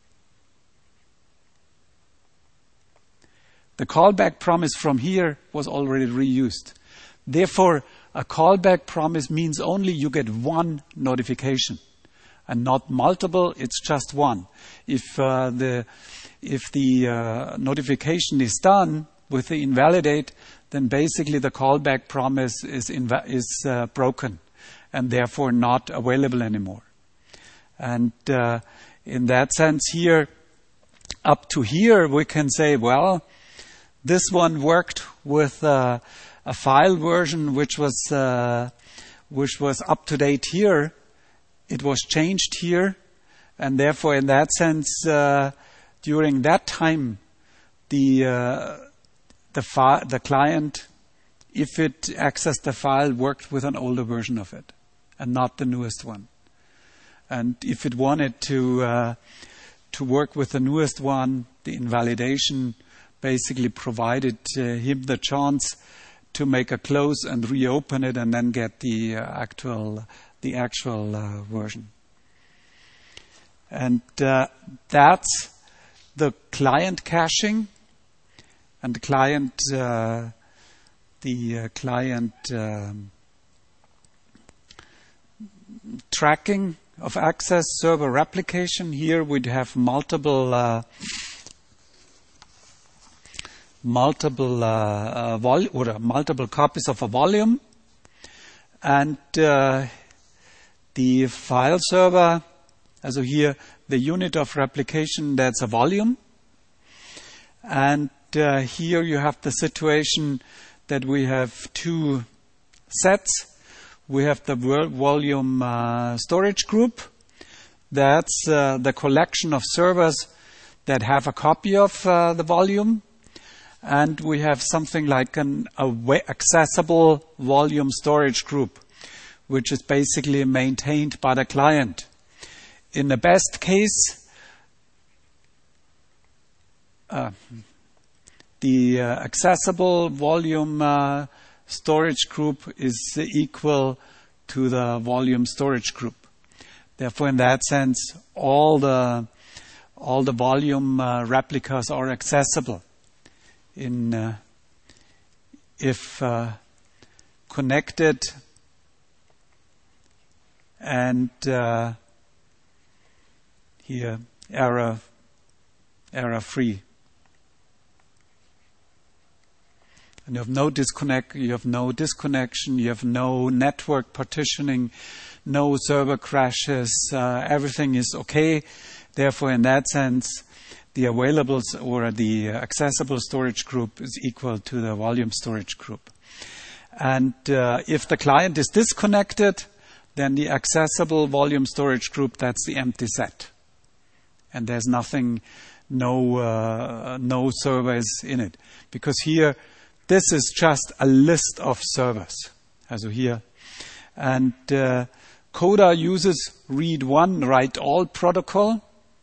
The callback promise from here was already reused. Therefore, a callback promise means only you get one notification and not multiple, it's just one. If the notification is done with the invalidate, then basically the callback promise is broken and therefore not available anymore. And in that sense here, up to here, we can say, well, this one worked with a file version which was up to date here. It was changed here, and therefore, in that sense, during that time, the client, if it accessed the file, worked with an older version of it, and not the newest one. And if it wanted to work with the newest one, the invalidation basically provided him the chance to make a close and reopen it and then get the actual version. And that's the client caching and the client tracking of access, server replication. Here we'd have multiple copies of a volume, and the file server, also here the unit of replication, that's a volume. And here you have the situation that we have two sets. We have the volume storage group. That's the collection of servers that have a copy of the volume. And we have something like an accessible volume storage group, which is basically maintained by the client. In the best case, the accessible volume storage group is equal to the volume storage group. Therefore, in that sense, all the volume replicas are accessible if connected and here error free. And you have no disconnection, you have no network partitioning, no server crashes, everything is okay. Therefore, in that sense, the available or the accessible storage group is equal to the volume storage group. And if the client is disconnected, then the accessible volume storage group, that's the empty set. And there's nothing, no servers in it. Because here, this is just a list of servers. Also here. And Coda uses read one, write all protocol.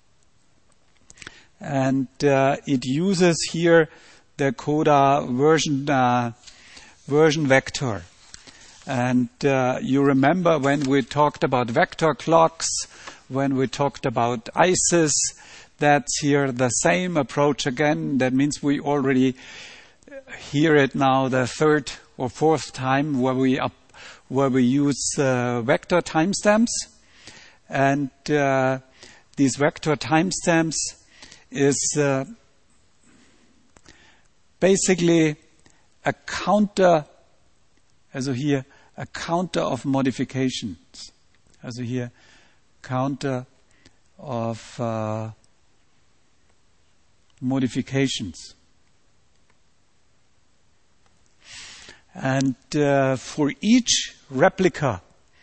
And it uses here the Coda version vector. And you remember when we talked about vector clocks, when we talked about ISIS, that's here the same approach again. That means we already hear it now the third or fourth time where we use vector timestamps. And these vector timestamps is basically a counter, also here, a counter of modifications. Also here, counter of modifications. And for each replica,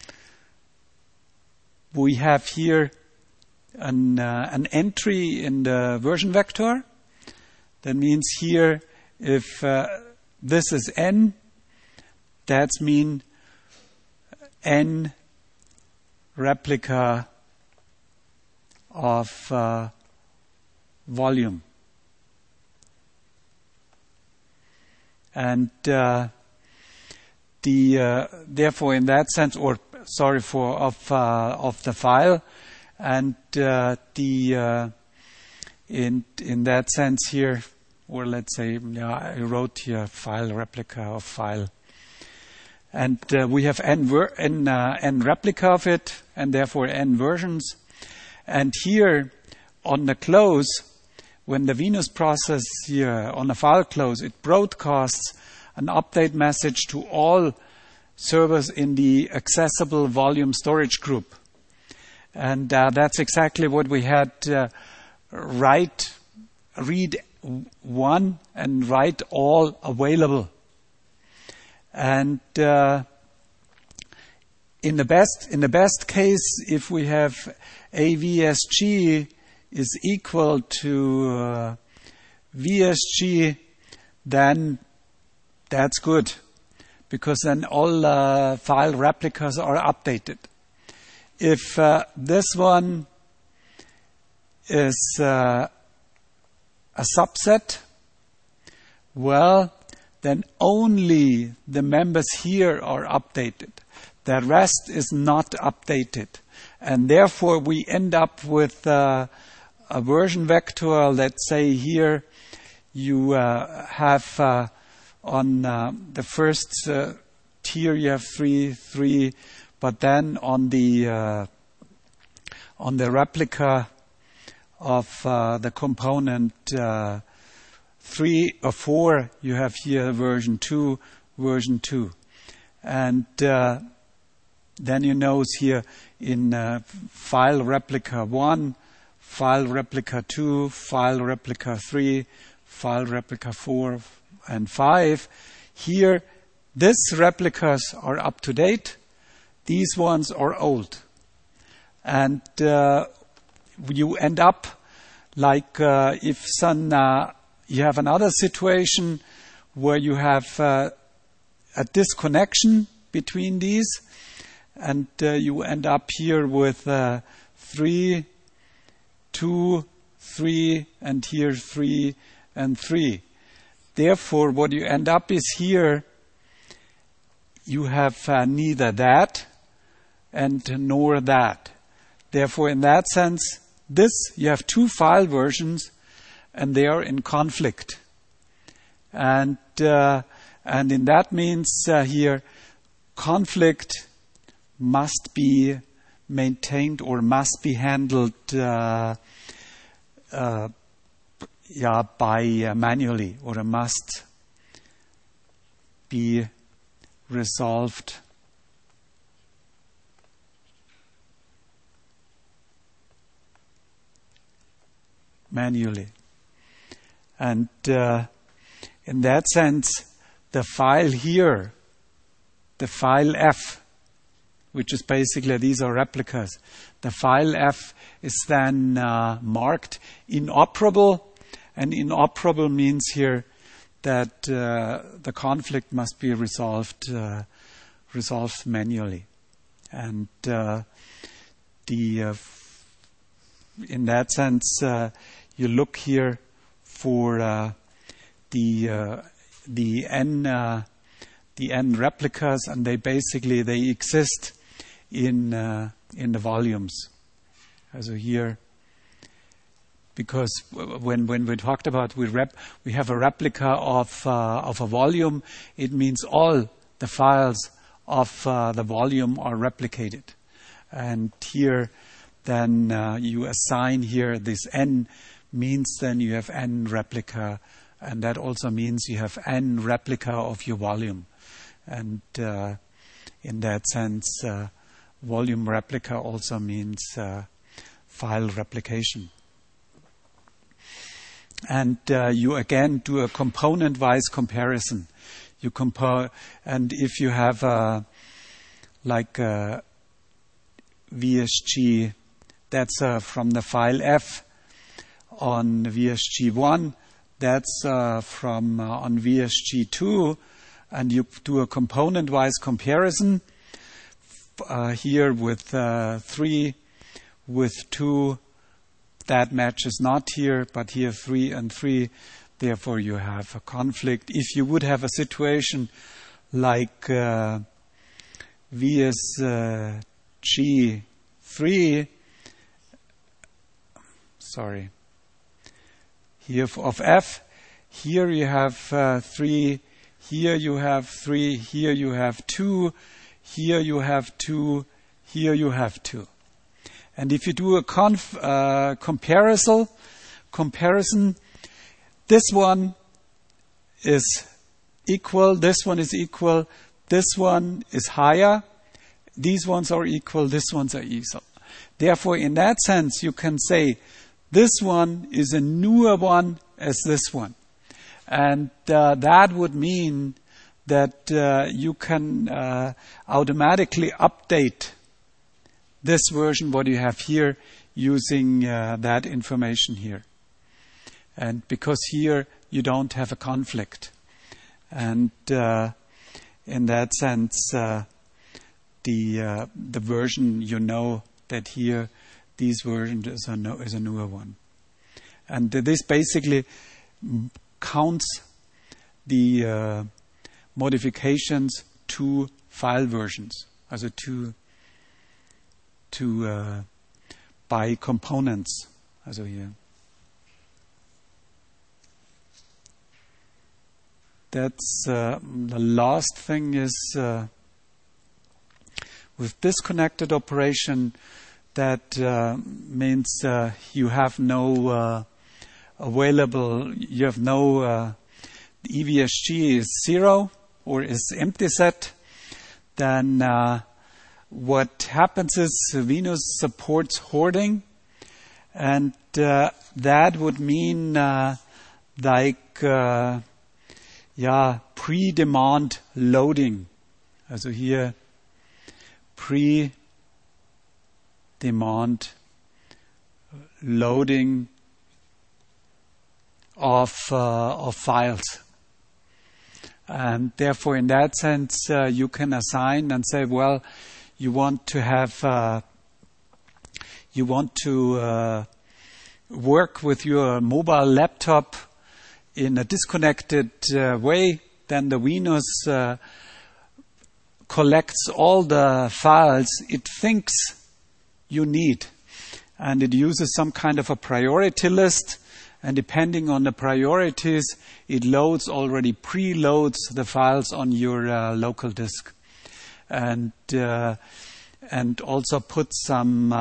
we have here an entry in the version vector. That means here, if this is n, that's mean n replica of volume. And therefore, in that sense, of the file, And in that sense here, or let's say, I wrote here file replica of file. And we have n replica of it, and therefore n versions. And here on the close, when the Venus process here on the file close, it broadcasts an update message to all servers in the accessible volume storage group. And that's exactly what we had read one and write all available. And in the best case, if we have AVSG is equal to VSG, then that's good, because then all file replicas are updated. If this one is a subset, well, then only the members here are updated. The rest is not updated. And therefore, we end up with a version vector. Let's say here you have on the first tier you have 3, but then on the replica of the component 3 or 4, you have here version 2. And then you notice here in file replica 1, file replica 2, file replica 3, file replica 4 and 5. Here, these replicas are up to date. These ones are old. And you end up like if you have another situation where you have a disconnection between these, and you end up here with 3, 2, 3, and here 3 and 3. Therefore, what you end up is here, you have neither that and nor that. Therefore, in that sense, you have 2 file versions, and they are in conflict. And in that means here, conflict must be maintained or must be handled by manually, or it must be resolved manually. And in that sense, the file here, the file F, which is basically, these are replicas, the file F is then marked inoperable, and inoperable means here that the conflict must be resolved manually. And in that sense, you look here for the n replicas, and they exist in the volumes. So here, because when we talked about we have a replica of a volume, it means all the files of the volume are replicated. And here, then you assign here this n means then you have n replica, and that also means you have n replica of your volume. And in that sense, volume replica also means file replication. And you again do a component-wise comparison. You compare, and if you have VSG, that's from the file F on VSG1, that's from on VSG2, and you do a component-wise comparison here with 3, with 2. That matches not here, but here 3 and 3. Therefore, you have a conflict. If you would have a situation like VSG3, sorry. Here of f, here you have 3, here you have 3, here you have 2, here you have 2, here you have 2. And if you do a comparison, this one is equal, this one is equal, this one is higher, these ones are equal, this ones are equal. Therefore, in that sense, you can say this one is a newer one as this one. And that would mean that you can automatically update this version, what you have here, using that information here. And because here you don't have a conflict. And in that sense, the version, you know that here this version is a newer one. And this basically counts the modifications to file versions, also to by components, also here. That's the last thing is with disconnected operation. That means you have no available. You have no EVSG is 0 or is empty set. Then what happens is Venus supports hoarding, and that would mean pre-demand loading. Also here, pre-demand loading of files. And therefore, in that sense, you can assign and say, well, you want to have, work with your mobile laptop in a disconnected way. Then the Venus collects all the files it thinks you need, and it uses some kind of a priority list. And depending on the priorities, it preloads the files on your local disk, and also puts some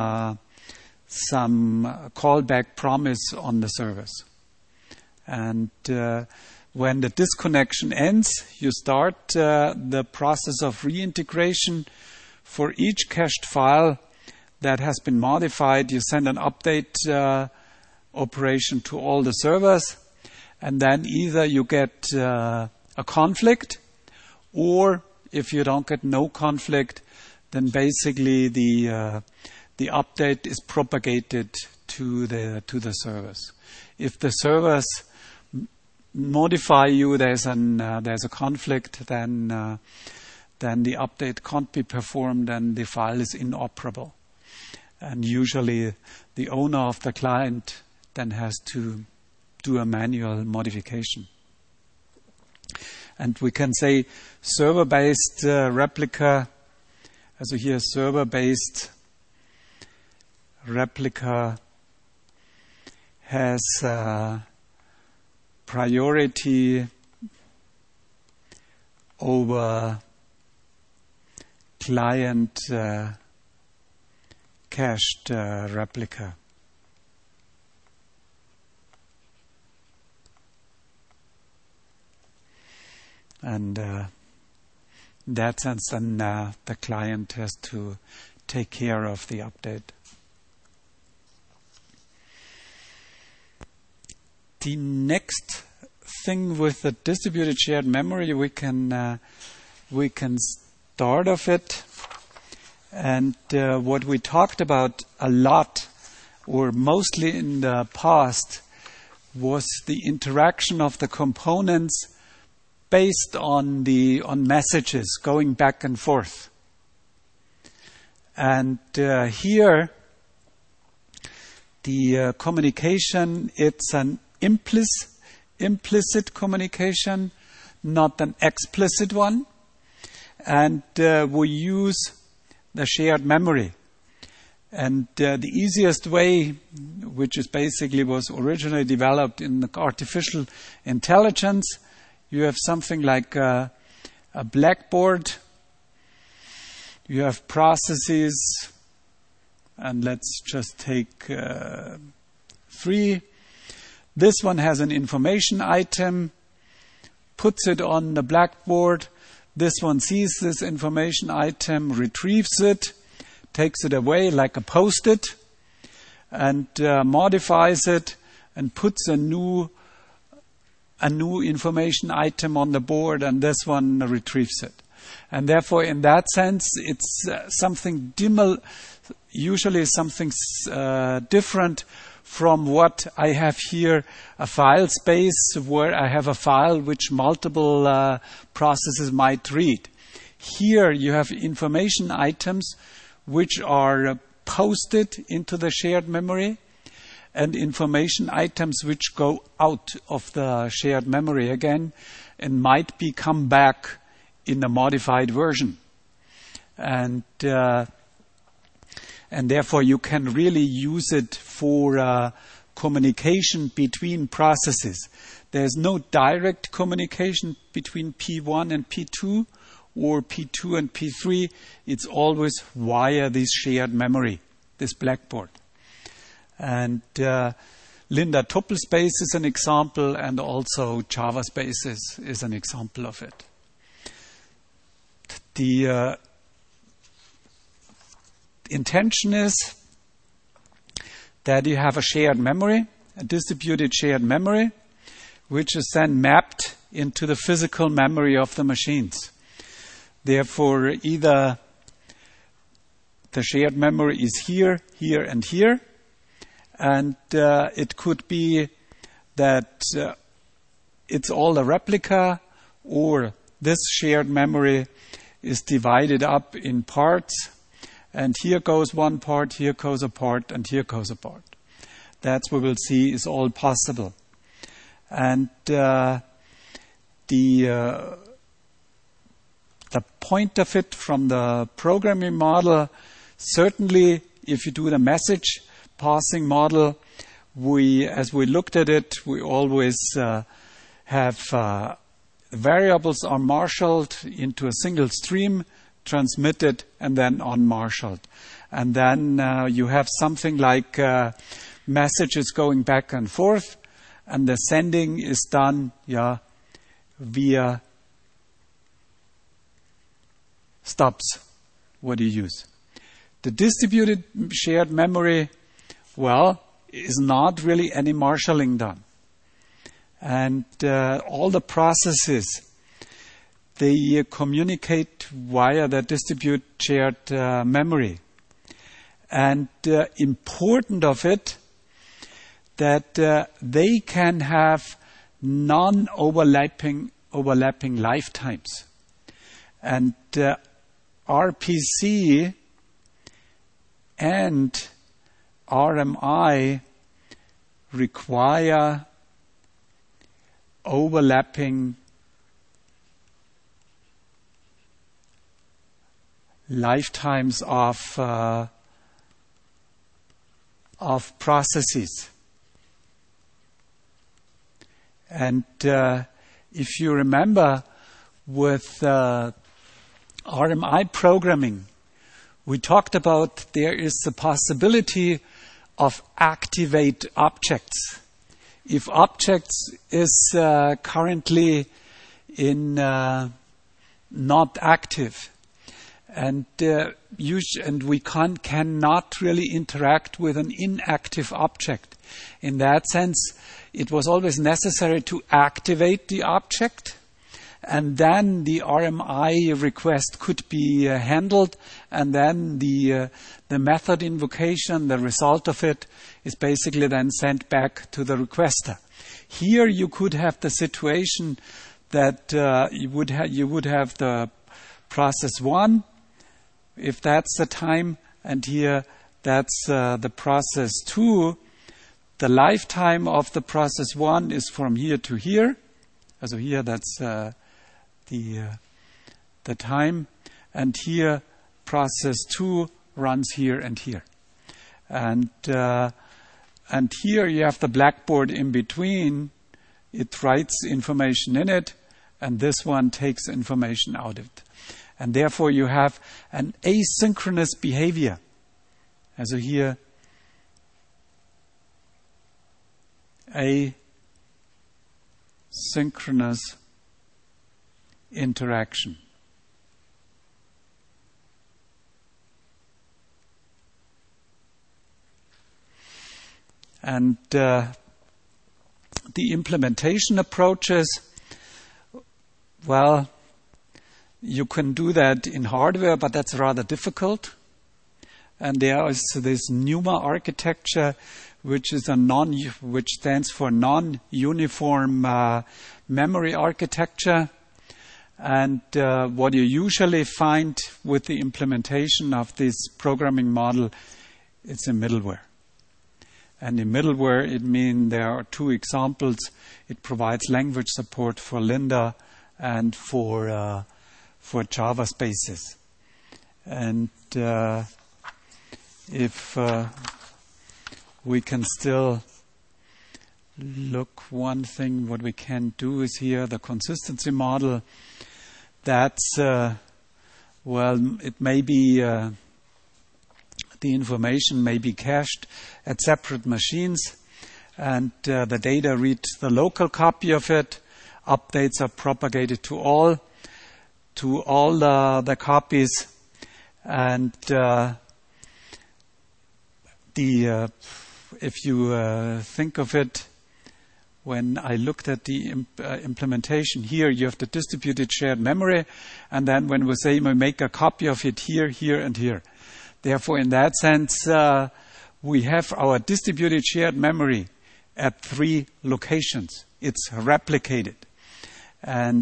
callback promise on the service. And when the disconnection ends, you start the process of reintegration. For each cached file that has been modified, you send an update operation to all the servers, and then either you get a conflict, or if you don't get no conflict, then basically the update is propagated to the servers. If the servers notify you there's a conflict, then the update can't be performed and the file is inoperable. And usually the owner of the client then has to do a manual modification. And we can say server-based replica. Also here, server-based replica has priority over client cached replica. And in that sense, then the client has to take care of the update. The next thing with the distributed shared memory, we can start off it. And what we talked about a lot, or mostly in the past, was the interaction of the components based on messages going back and forth. And here, the communication, it's an implicit communication, not an explicit one. And we use the shared memory. And the easiest way, which is basically was originally developed in the artificial intelligence, you have something like a blackboard. You have processes, and let's just take 3. This one has an information item, puts it on the blackboard. This one sees this information item, retrieves it, takes it away like a post-it, and modifies it and puts a new information item on the board, and this one retrieves it. And therefore, in that sense, it's something usually something different from what I have here, a file space where I have a file which multiple processes might read. Here you have information items which are posted into the shared memory, and information items which go out of the shared memory again and might come back in a modified version. And therefore you can really use it for communication between processes. There's no direct communication between P1 and P2 or P2 and P3. It's always via this shared memory, this blackboard. And Linda tuple space is an example, and also Java spaces is an example of it. The intention is that you have a shared memory, a distributed shared memory, which is then mapped into the physical memory of the machines. Therefore, either the shared memory is here, here, and here, and it could be that it's all a replica, or this shared memory is divided up in parts, and here goes one part, here goes a part, and here goes a part. That's what we'll see is all possible. And the point of it from the programming model, certainly if you do the message passing model, as we looked at it, we always have variables are marshaled into a single stream, transmitted, and then unmarshaled. And then you have something like messages going back and forth, and the sending is done via stubs. What do you use? The distributed shared memory, is not really any marshalling done. And all the processes, they communicate via the distributed shared memory. And important of it, that they can have non-overlapping lifetimes. And RPC and RMI require overlapping lifetimes of processes. And if you remember with RMI programming, we talked about there is the possibility of activate objects. If objects is currently in not active, and we cannot really interact with an inactive object. In that sense, it was always necessary to activate the object, and then the RMI request could be handled, and then the method invocation, the result of it, is basically then sent back to the requester. Here you could have the situation that you would have the process 1, if that's the time, and here that's the process 2. The lifetime of the process 1 is from here to here. So here that's the time, and here process 2 runs here and here. And here you have the blackboard in between. It writes information in it, and this one takes information out of it. And therefore you have an asynchronous behavior. Also here asynchronous interaction. And the implementation approaches, well, you can do that in hardware, but that's rather difficult. And there is this NUMA architecture, which stands for non-uniform memory architecture. And what you usually find with the implementation of this programming model, it's a middleware. And in middleware, it means there are two examples. It provides language support for Linda and for Java spaces. And if we can still look, one thing what we can do is here the consistency model. That's it may be the information may be cached at separate machines, and the data read the local copy of it. Updates are propagated to all the copies, and if you think of it, when I looked at the implementation here, you have the distributed shared memory, and then when we say we make a copy of it here, here, and here. Therefore, in that sense, we have our distributed shared memory at 3 locations. It's replicated. And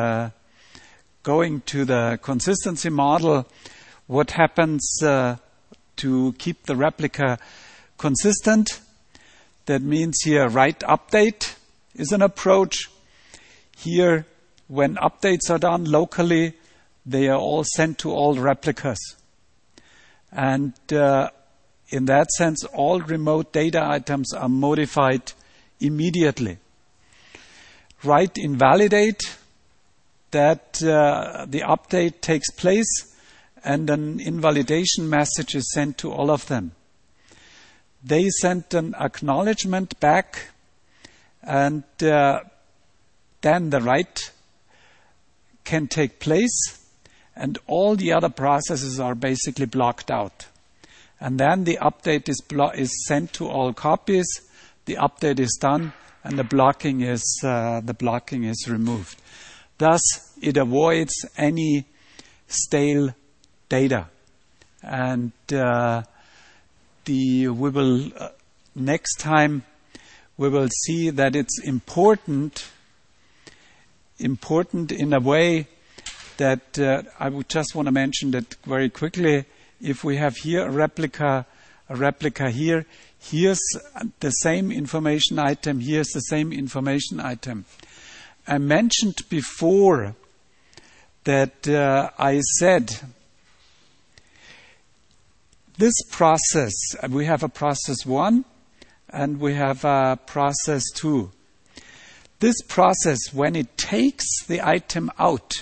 going to the consistency model, what happens to keep the replica consistent? That means here write update is an approach. Here, when updates are done locally, they are all sent to all replicas. And in that sense, all remote data items are modified immediately. Write invalidate, that the update takes place and an invalidation message is sent to all of them. They send an acknowledgement back, and then the write can take place, and all the other processes are basically blocked out. And then the update is sent to all copies, the update is done, and the blocking is removed. Thus, it avoids any stale data. And next time we will see that it's important in a way that I would just want to mention that very quickly. If we have here a replica here, here's the same information item, here's the same information item. I mentioned before that I said this process, we have a process 1 and we have a process 2. This process, when it takes the item out,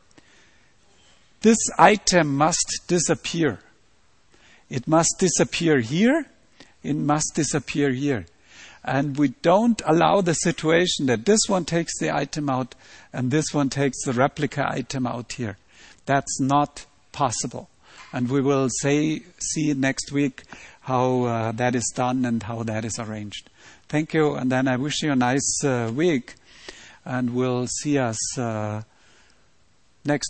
this item must disappear. It must disappear here. It must disappear here. And we don't allow the situation that this one takes the item out and this one takes the replica item out here. That's not possible. And we will see next week how that is done and how that is arranged. Thank you. And then I wish you a nice week. And we'll see us next